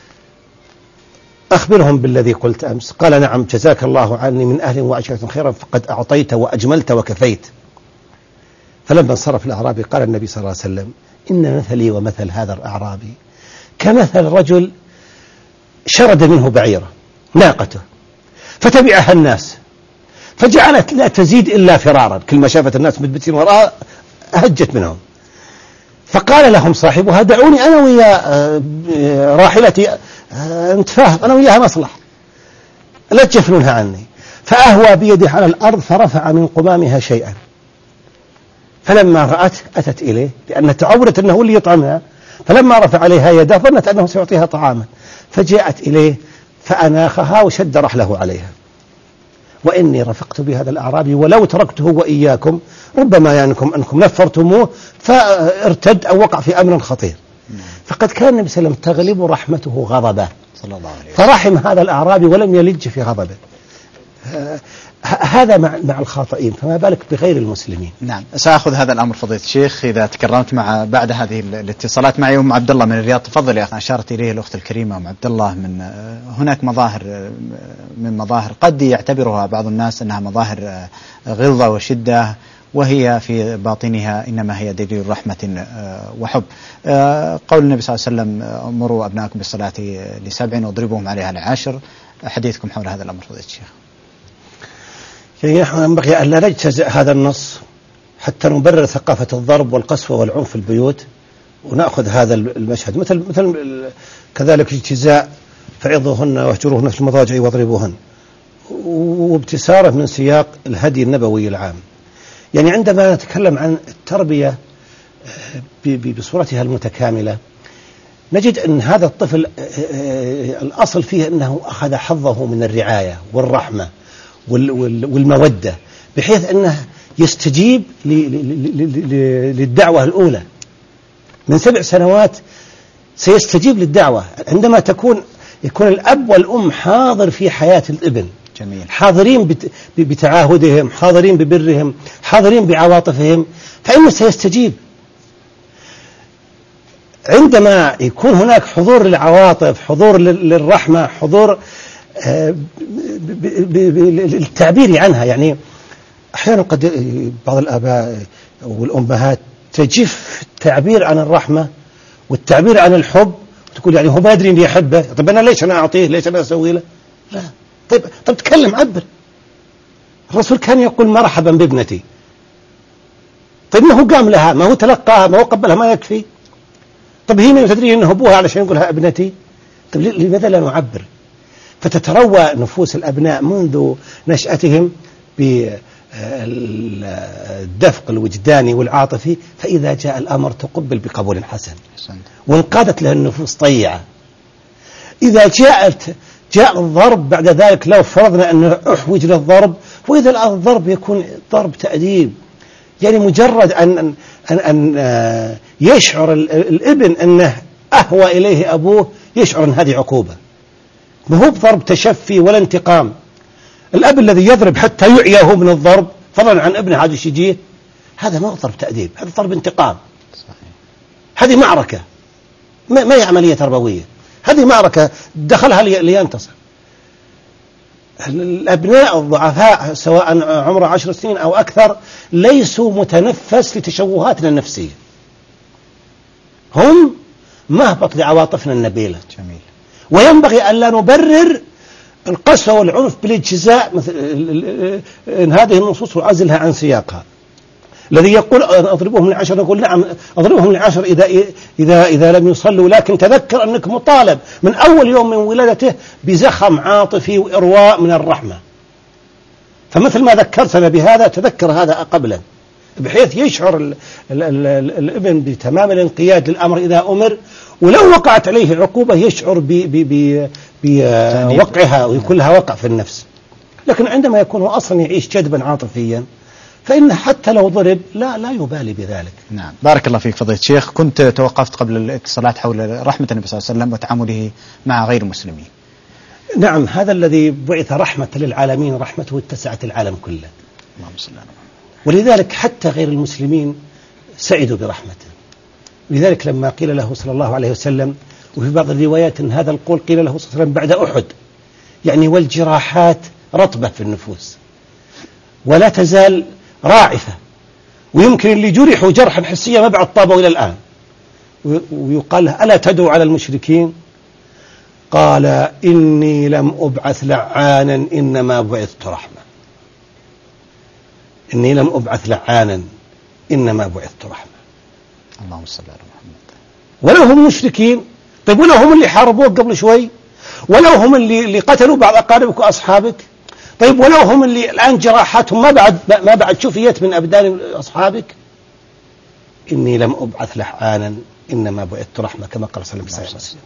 أخبرهم بالذي قلت أمس. قال نعم، جزاك الله عني من أهل وعشيرة خيرا، فقد أعطيت وأجملت وكفيت. فلما انصرف الأعرابي قال النبي صلى الله عليه وسلم إن مثلي ومثل هذا الأعرابي كمثل رجل شرد منه بعيرة ناقته فتبعها الناس فجعلت لا تزيد إلا فرارا، كل ما شافت الناس مدبتين وراء هجت منهم. فقال لهم صاحبها دعوني أنا ويا راحلتي نتفاهم أنا وياها مصلح، لا تجفلونها عني. فأهوى بيده على الأرض فرفع من قمامها شيئا، فلما رأت أتت إليه لأن تعودت أنه اللي يطعمها، فلما رفع عليها يده ظنت أنه سيعطيها طعاما، فجاءت إليه فأناخها وشد رحله عليها. وإني رفقت بهذا الأعرابي ولو تركته وإياكم ربما يعنكم أنكم نفرتموه فارتد أو وقع في أمر خطير. فقد كان النبي صلى الله عليه وسلم تغلب رحمته غضبه صلى الله عليه وسلم، فرحم هذا الأعرابي ولم يلج في غضبه. هذا مع مع الخاطئين، فما بالك بغير المسلمين. نعم، سأخذ هذا الأمر فضيلة الشيخ إذا تكرمت مع بعد هذه الاتصالات. معي أم عبد الله من الرياض. تفضل يا أخي. أشارت إليه الأخت الكريمة أم عبد الله من هناك مظاهر من مظاهر قد يعتبرها بعض الناس أنها مظاهر غلظة وشدة، وهي في باطنها إنما هي دليل رحمة وحب. قول النبي صلى الله عليه وسلم أمروا أبنائكم بالصلاة لسبع واضربوهم عليها لعشر. حديثكم حول هذا الأمر فضيلة الشيخ. يعني نحن ينبغي أن لا نجتزئ هذا النص حتى نبرر ثقافة الضرب والقسوة والعنف في البيوت، ونأخذ هذا المشهد مثل مثل كذلك اجتزاء فعظوهن واهجروهن في المضاجع واضربوهن، وابتساره من سياق الهدي النبوي العام. يعني عندما نتكلم عن التربية بصورتها المتكاملة نجد أن هذا الطفل الأصل فيه أنه أخذ حظه من الرعاية والرحمة والمودة، بحيث أنه يستجيب للدعوة الأولى. من سبع سنوات سيستجيب للدعوة. عندما تكون يكون الأب والأم حاضر في حياة الابن، جميل. حاضرين بتعاهدهم، حاضرين ببرهم، حاضرين بعواطفهم، فإنه سيستجيب. عندما يكون هناك حضور للعواطف، حضور للرحمة، حضور بالتعبير عنها، يعني أحيانا قد بعض الآباء والأمهات تجف التعبير عن الرحمة والتعبير عن الحب، تقول يعني هو ما يدري إني أحبه، طيب أنا ليش أنا أعطيه، ليش أنا أسوي له؟ لا، طيب طيب تكلم، عبر. الرسول كان يقول مرحبا بابنتي، طيب ما هو قام لها، ما هو تلقاها، ما هو قبلها، ما يكفي؟ طيب هي من تدري إنه أبوها علشان يقولها ابنتي؟ طيب لماذا لا نعبر؟ فتتروى نفوس الأبناء منذ نشأتهم بالدفق الوجداني والعاطفي، فإذا جاء الأمر تقبل بقبول حسن وانقادت له النفوس طيعة. إذا جاءت جاء الضرب بعد ذلك، لو فرضنا أنه أحوج للضرب، وإذا الضرب يكون ضرب تأديب، يعني مجرد أن, أن, أن يشعر الابن أنه أهوى إليه أبوه، يشعر أن هذه عقوبة، ما هو بضرب تشفي ولا انتقام. الأب الذي يضرب حتى يعيه من الضرب فضلا عن ابنه هذا يشجيه، هذا ما هو ضرب تأديب، هذا ضرب انتقام. هذه معركة، ما هي عملية تربوية، هذه معركة دخلها لينتصر. الأبناء الضعفاء سواء عمره عشر سنين أو أكثر ليسوا متنفس لتشوهاتنا النفسية، هم مهبط لعواطفنا النبيلة. جميل. وينبغي أن لا نبرر القسوة والعنف بالاجتزاء، مثل إن هذه النصوص وعزلها عن سياقها. الذي يقول أضربهم لعشر، نقول نعم أضربهم لعشر إذا, إذا, إذا لم يصلوا، لكن تذكر أنك مطالب من أول يوم من ولادته بزخم عاطفي وإرواء من الرحمة. فمثل ما ذكرتنا بهذا تذكر هذا قبلا، بحيث يشعر ال ال ال الابن بتمام الانقياد للأمر إذا أمر، ولو وقعت عليه عقوبة يشعر بوقعها ويكون لها وقع في النفس. لكن عندما يكون هو أصلا يعيش جدبا عاطفيا، فإن حتى لو ضرب لا لا يبالي بذلك. نعم، بارك الله فيك فضيلة الشيخ. كنت توقفت قبل الاتصالات حول رحمة النبي صلى الله عليه وسلم وتعامله مع غير المسلمين. نعم، هذا الذي بعث رحمة للعالمين، رحمته اتسعت العالم كله. اللهم صل على محمد. ولذلك حتى غير المسلمين سعدوا برحمته. لذلك لما قيل له صلى الله عليه وسلم، وفي بعض الروايات أن هذا القول قيل له صلى الله عليه وسلم بعد أحد، يعني والجراحات رطبة في النفوس ولا تزال راعفة، ويمكن اللي جرحوا جرحا حسيا ما بعد طابوا إلى الآن، ويقال له ألا تدعو على المشركين؟ قال إني لم أبعث لعانا إنما بعثت رحمة. إني لم أبعث لعانا إنما بعثت رحمة. اللهم صل على محمد. ولو هم مشركين، طيب ولو هم اللي حاربوك قبل شوي، ولو هم اللي, اللي قتلوا بعض أقاربك وأصحابك، طيب ولو هم اللي الآن جراحاتهم ما بعد ما بعد شفيت من أبدان أصحابك، إني لم أبعث لعانا إنما بعثت رحمة، كما قال صلى الله عليه وسلم.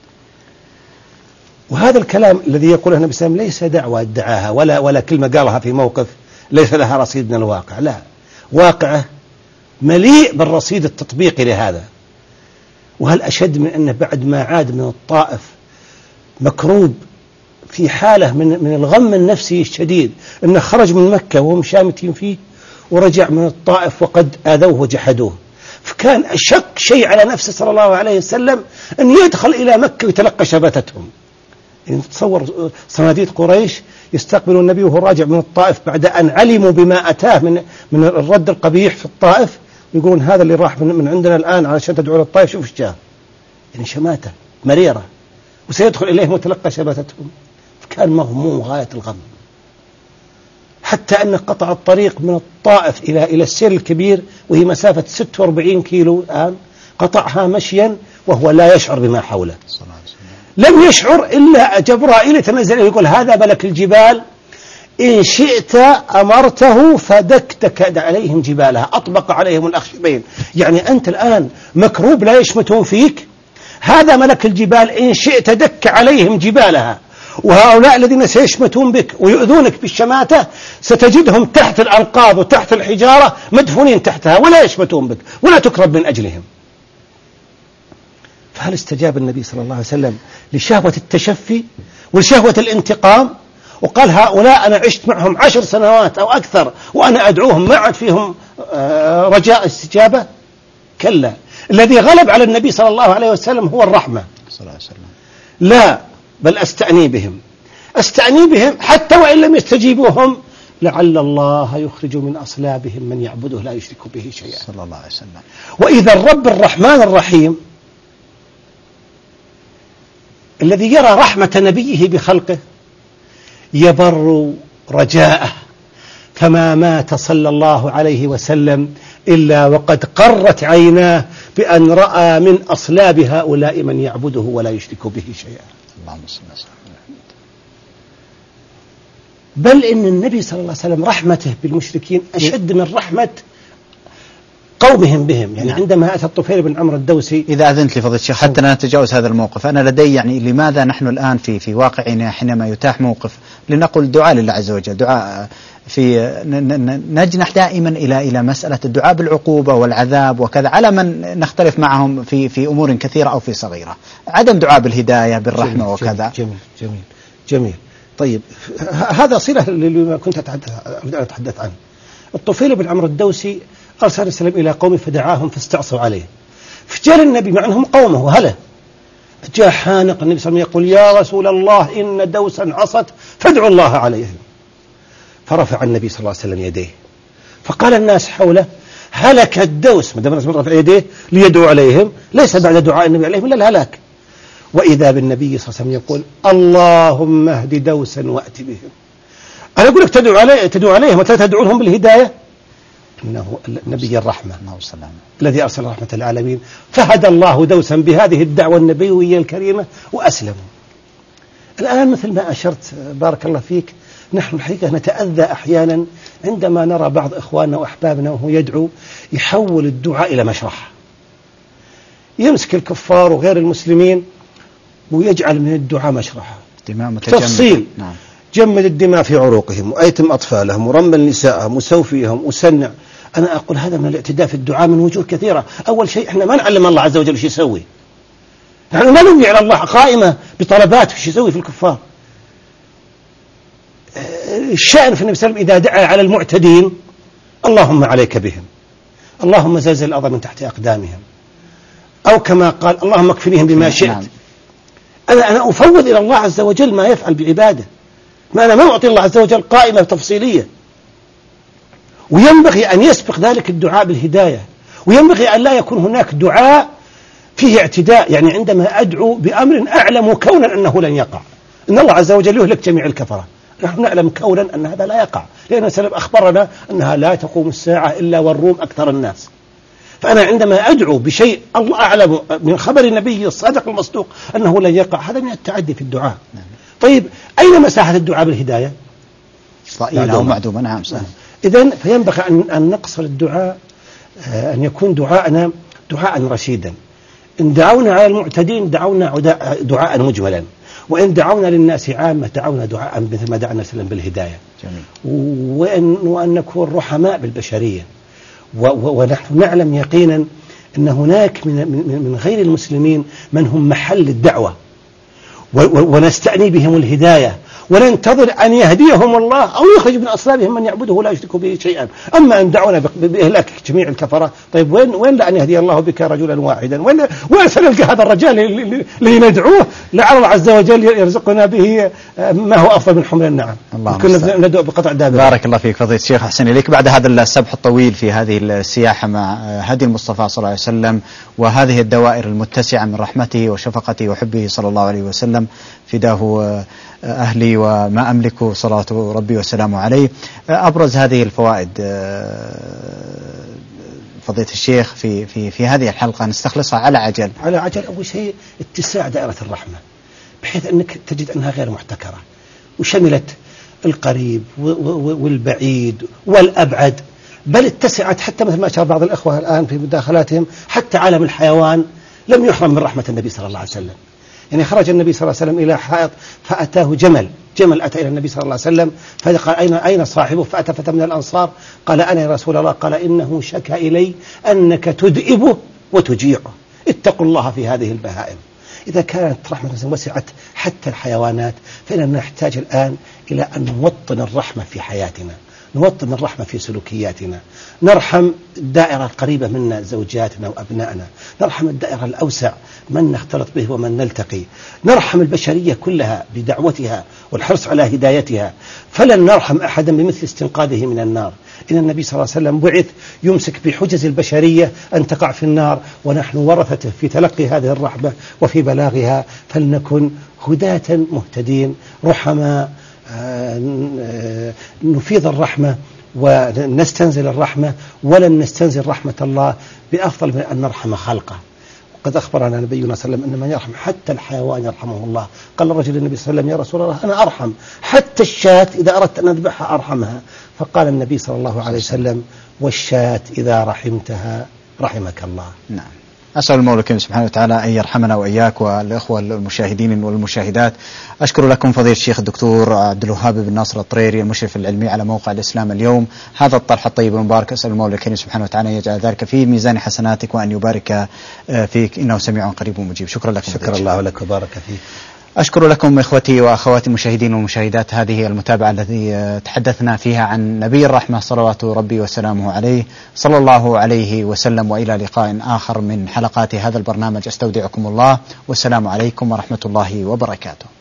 وهذا الكلام الذي يقوله النبي صلى الله عليه وسلم ليس دعوة ادعاها ولا ولا كلمة قالها في موقف ليس لها رصيد من الواقع، لا، واقعه مليء بالرصيد التطبيقي لهذا. وهل أشد من أنه بعد ما عاد من الطائف مكروب في حالة من من الغم النفسي الشديد، أنه خرج من مكة وهم شامتين فيه، ورجع من الطائف وقد آذوه وجحدوه، فكان أشق شيء على نفسه صلى الله عليه وسلم أن يدخل إلى مكة ويتلقى شباتتهم. يعني تصور صناديد قريش يستقبلوا النبي وهو راجع من الطائف بعد أن علموا بما أتاه من من الرد القبيح في الطائف، يقولون هذا اللي راح من, من عندنا الآن علشان تدعو للطائف، شوف ايش جاء، يعني شماتة مريرة، وسيدخل إليهم وتلقى شباتتهم. فكان مغموم غاية الغم، حتى أن قطع الطريق من الطائف إلى إلى السير الكبير وهي مسافة ستة وأربعين كيلو الآن، قطعها مشيا وهو لا يشعر بما حوله. لم يشعر إلا جبرائيل يتنزل يقول هذا ملك الجبال، إن شئت أمرته فدكتك عليهم جبالها، أطبق عليهم الأخشبين. يعني أنت الآن مكروب لا يشمتون فيك، هذا ملك الجبال إن شئت دك عليهم جبالها. وهؤلاء الذين سيشمتون بك ويؤذونك بالشماتة ستجدهم تحت الأنقاض وتحت الحجارة مدفونين تحتها ولا يشمتون بك ولا تكرب من أجلهم. فهل استجاب النبي صلى الله عليه وسلم لشهوة التشفي ولشهوة الانتقام وقال هؤلاء أنا عشت معهم عشر سنوات أو أكثر وأنا أدعوهم ما عاد فيهم رجاء استجابة؟ كلا، الذي غلب على النبي صلى الله عليه وسلم هو الرحمة صلى الله عليه وسلم. لا، بل أستعني بهم أستعني بهم حتى وإن لم يستجيبوهم لعل الله يخرج من أصلابهم من يعبده لا يشرك به شيئا صلى الله عليه وسلم. وإذا الرب الرحمن الرحيم الذي يرى رحمة نبيه بخلقه يبر رجاءه، فما مات صلى الله عليه وسلم إلا وقد قرت عيناه بأن رأى من أصلاب هؤلاء من يعبده ولا يشرك به شيئا. اللهم صل وسلم. بل إن النبي صلى الله عليه وسلم رحمته بالمشركين أشد من رحمة قومهم بهم. يعني عندما أتى الطفيل بن عمرو الدوسي، إذا أذنت لي فضيلة الشيخ حتى لا نتجاوز هذا الموقف، أنا لدي يعني لماذا نحن الآن في في واقعنا حينما يتاح موقف لنقول دعاء لله عز وجل، دعاء في نجنح دائما إلى إلى مسألة الدعاء بالعقوبة والعذاب وكذا على من نختلف معهم في في أمور كثيرة أو في صغيرة، عدم دعاء بالهداية بالرحمة جميل وكذا. جميل جميل جميل. طيب هذا صلة لما كنت أتحدث عنه. الطفيل بن عمرو الدوسي أرسل السلام إلى قومه فدعاهم فاستعصوا عليه، فجاء النبي مع أنهم قومه هلا، جاء حانق النبي صلى الله عليه وسلم يقول يا رسول الله إن دوسا عصت فادعوا الله عليهم. فرفع النبي صلى الله عليه وسلم يديه فقال الناس حوله هلك الدوس، ما دام الناس رفع يديه ليدعوا عليهم ليس بعد دعاء النبي عليهم إلا الهلاك. وإذا بالنبي صلى الله عليه وسلم يقول اللهم اهد دوسا وأت بهم. أنا أقول لك تدعو عليه تدعو عليهم وتدعونهم بالهداية، إنه نبي الرحمة الذي أرسل رحمة العالمين، فهدى الله دوسا بهذه الدعوة النبوية الكريمة وأسلموا. الآن مثل ما أشرت بارك الله فيك، نحن الحقيقة نتأذى أحيانا عندما نرى بعض إخواننا وأحبابنا وهو يدعو يحول الدعاء إلى مشرح، يمسك الكفار وغير المسلمين ويجعل من الدعاء مشرحة تفصيل. نعم. جمد الدماء في عروقهم وأيتم أطفالهم ورمل نسائهم وسوفيهم وسنع. أنا أقول هذا من الاعتداء في الدعاء من وجوه كثيرة. أول شيء إحنا ما نعلم الله عز وجل وش يسوي، يعني ما نبني على الله قائمة بطلبات وش يسوي في الكفار. الشأن في النبي صلى الله عليه وسلم إذا دعا على المعتدين اللهم عليك بهم، اللهم زلزل الأرض من تحت أقدامهم، أو كما قال اللهم اكفنيهم بما شئت. نعم. أنا أنا أفوض إلى الله عز وجل ما يفعل بعباده، ما أنا ما أعطي الله عز وجل قائمة تفصيلية. وينبغي أن يسبق ذلك الدعاء بالهداية، وينبغي أن لا يكون هناك دعاء فيه اعتداء. يعني عندما أدعو بأمر أعلم كونا أنه لن يقع، إن الله عز وجل يهلك جميع الكفرة، نحن نعلم كونا أن هذا لا يقع، لأن السلام أخبرنا أنها لا تقوم الساعة إلا والروم أكثر الناس. فأنا عندما أدعو بشيء الله أعلم من خبر النبي الصادق المصدوق أنه لن يقع، هذا من التعدي في الدعاء. طيب أين مساحة الدعاء بالهداية؟ ضئيلة أو معدومة. نعم. إذن فينبغي أن, أن نقصر الدعاء، أن يكون دعاءنا دعاء رشيدا. إن دعونا على المعتدين دعونا دعاء مجملا، وإن دعونا للناس عامة دعونا دعاء مثل ما دعنا سلم بالهداية. جميل. وأن, وأن نكون رحماء بالبشرية، ونحن نعلم يقينا أن هناك من, من غير المسلمين من هم محل الدعوة، ونستعني بهم الهداية، وننتظر أن يهديهم الله أو يخرج من أصلابهم من يعبده لا يشرك به شيئا. أما أن دعونا بإهلاك جميع الكفرة، طيب وين وين لأن يهدي الله بك رجلا واحدا؟ وين وين سنلقى هذا الرجال اللي ندعوه لعل الله عز وجل يرزقنا به ما هو أفضل من حمر النعم؟ كنا ندعو بقطع دابة. بارك الله فيك فضيلة الشيخ، أحسن إليك. بعد هذا السبح الطويل في هذه السياحة مع هدي المصطفى صلى الله عليه وسلم وهذه الدوائر المتسعة من رحمته وشفقته وحبه صلى الله عليه وسلم، فداه أهلي وما أملك صلاة ربي وسلامه عليه، أبرز هذه الفوائد فضيلة الشيخ في في في هذه الحلقة نستخلصها على عجل. على عجل. أول شيء اتساع دائرة الرحمة بحيث أنك تجد أنها غير محتكرة، وشملت القريب والبعيد والأبعد، بل اتسعت حتى مثل ما أشار بعض الأخوة الآن في مداخلاتهم حتى عالم الحيوان لم يحرم من رحمة النبي صلى الله عليه وسلم. يعني خرج النبي صلى الله عليه وسلم إلى حائط فأتاه جمل جمل أتى إلى النبي صلى الله عليه وسلم فقال أين أين صاحبه؟ فأتى فتى من الأنصار قال أنا يا رسول الله. قال إنه شكى إلي أنك تدئبه وتجيعه، اتقوا الله في هذه البهائم. إذا كانت رحمة وسعت حتى الحيوانات، فإننا نحتاج الآن إلى أن نوطن الرحمة في حياتنا، نوطن الرحمة في سلوكياتنا، نرحم الدائرة القريبة منا، زوجاتنا وأبنائنا، نرحم الدائرة الأوسع من نختلط به ومن نلتقي، نرحم البشرية كلها بدعوتها والحرص على هدايتها. فلن نرحم أحدا بمثل استنقاذه من النار. إن النبي صلى الله عليه وسلم بعث يمسك بحجز البشرية أن تقع في النار، ونحن ورثته في تلقي هذه الرحمة وفي بلاغها. فلنكن هداة مهتدين رحماء، نفيض الرحمة ونستنزل الرحمة، ولن نستنزل رحمة الله بأفضل من أن نرحم خلقه. وقد أخبرنا نبينا صلى الله عليه وسلم أن من يرحم حتى الحيوان يرحمه الله. قال الرجل النبي صلى الله عليه وسلم: يا رسول الله أنا أرحم حتى الشاة إذا أردت أن أذبحها أرحمها. فقال النبي صلى الله عليه وسلم: والشاة إذا رحمتها رحمك الله. نعم. أسأل المولى الكريم سبحانه وتعالى أن يرحمنا وإياك والإخوة المشاهدين والمشاهدات. أشكر لكم فضيلة الشيخ الدكتور عبد الوهاب بن ناصر الطريري المشرف العلمي على موقع الإسلام اليوم هذا الطرح الطيب المبارك. أسأل المولى الكريم سبحانه وتعالى أن يجعل ذلك في ميزان حسناتك وأن يبارك فيك، إنه سميع قريب مجيب. شكرا لكم. شكرا الله لك وبارك فيك. أشكر لكم إخوتي وأخواتي المشاهدين والمشاهدات هذه المتابعة التي تحدثنا فيها عن نبي الرحمة صلوات ربي وسلامه عليه صلى الله عليه وسلم. وإلى لقاء آخر من حلقات هذا البرنامج، أستودعكم الله والسلام عليكم ورحمة الله وبركاته.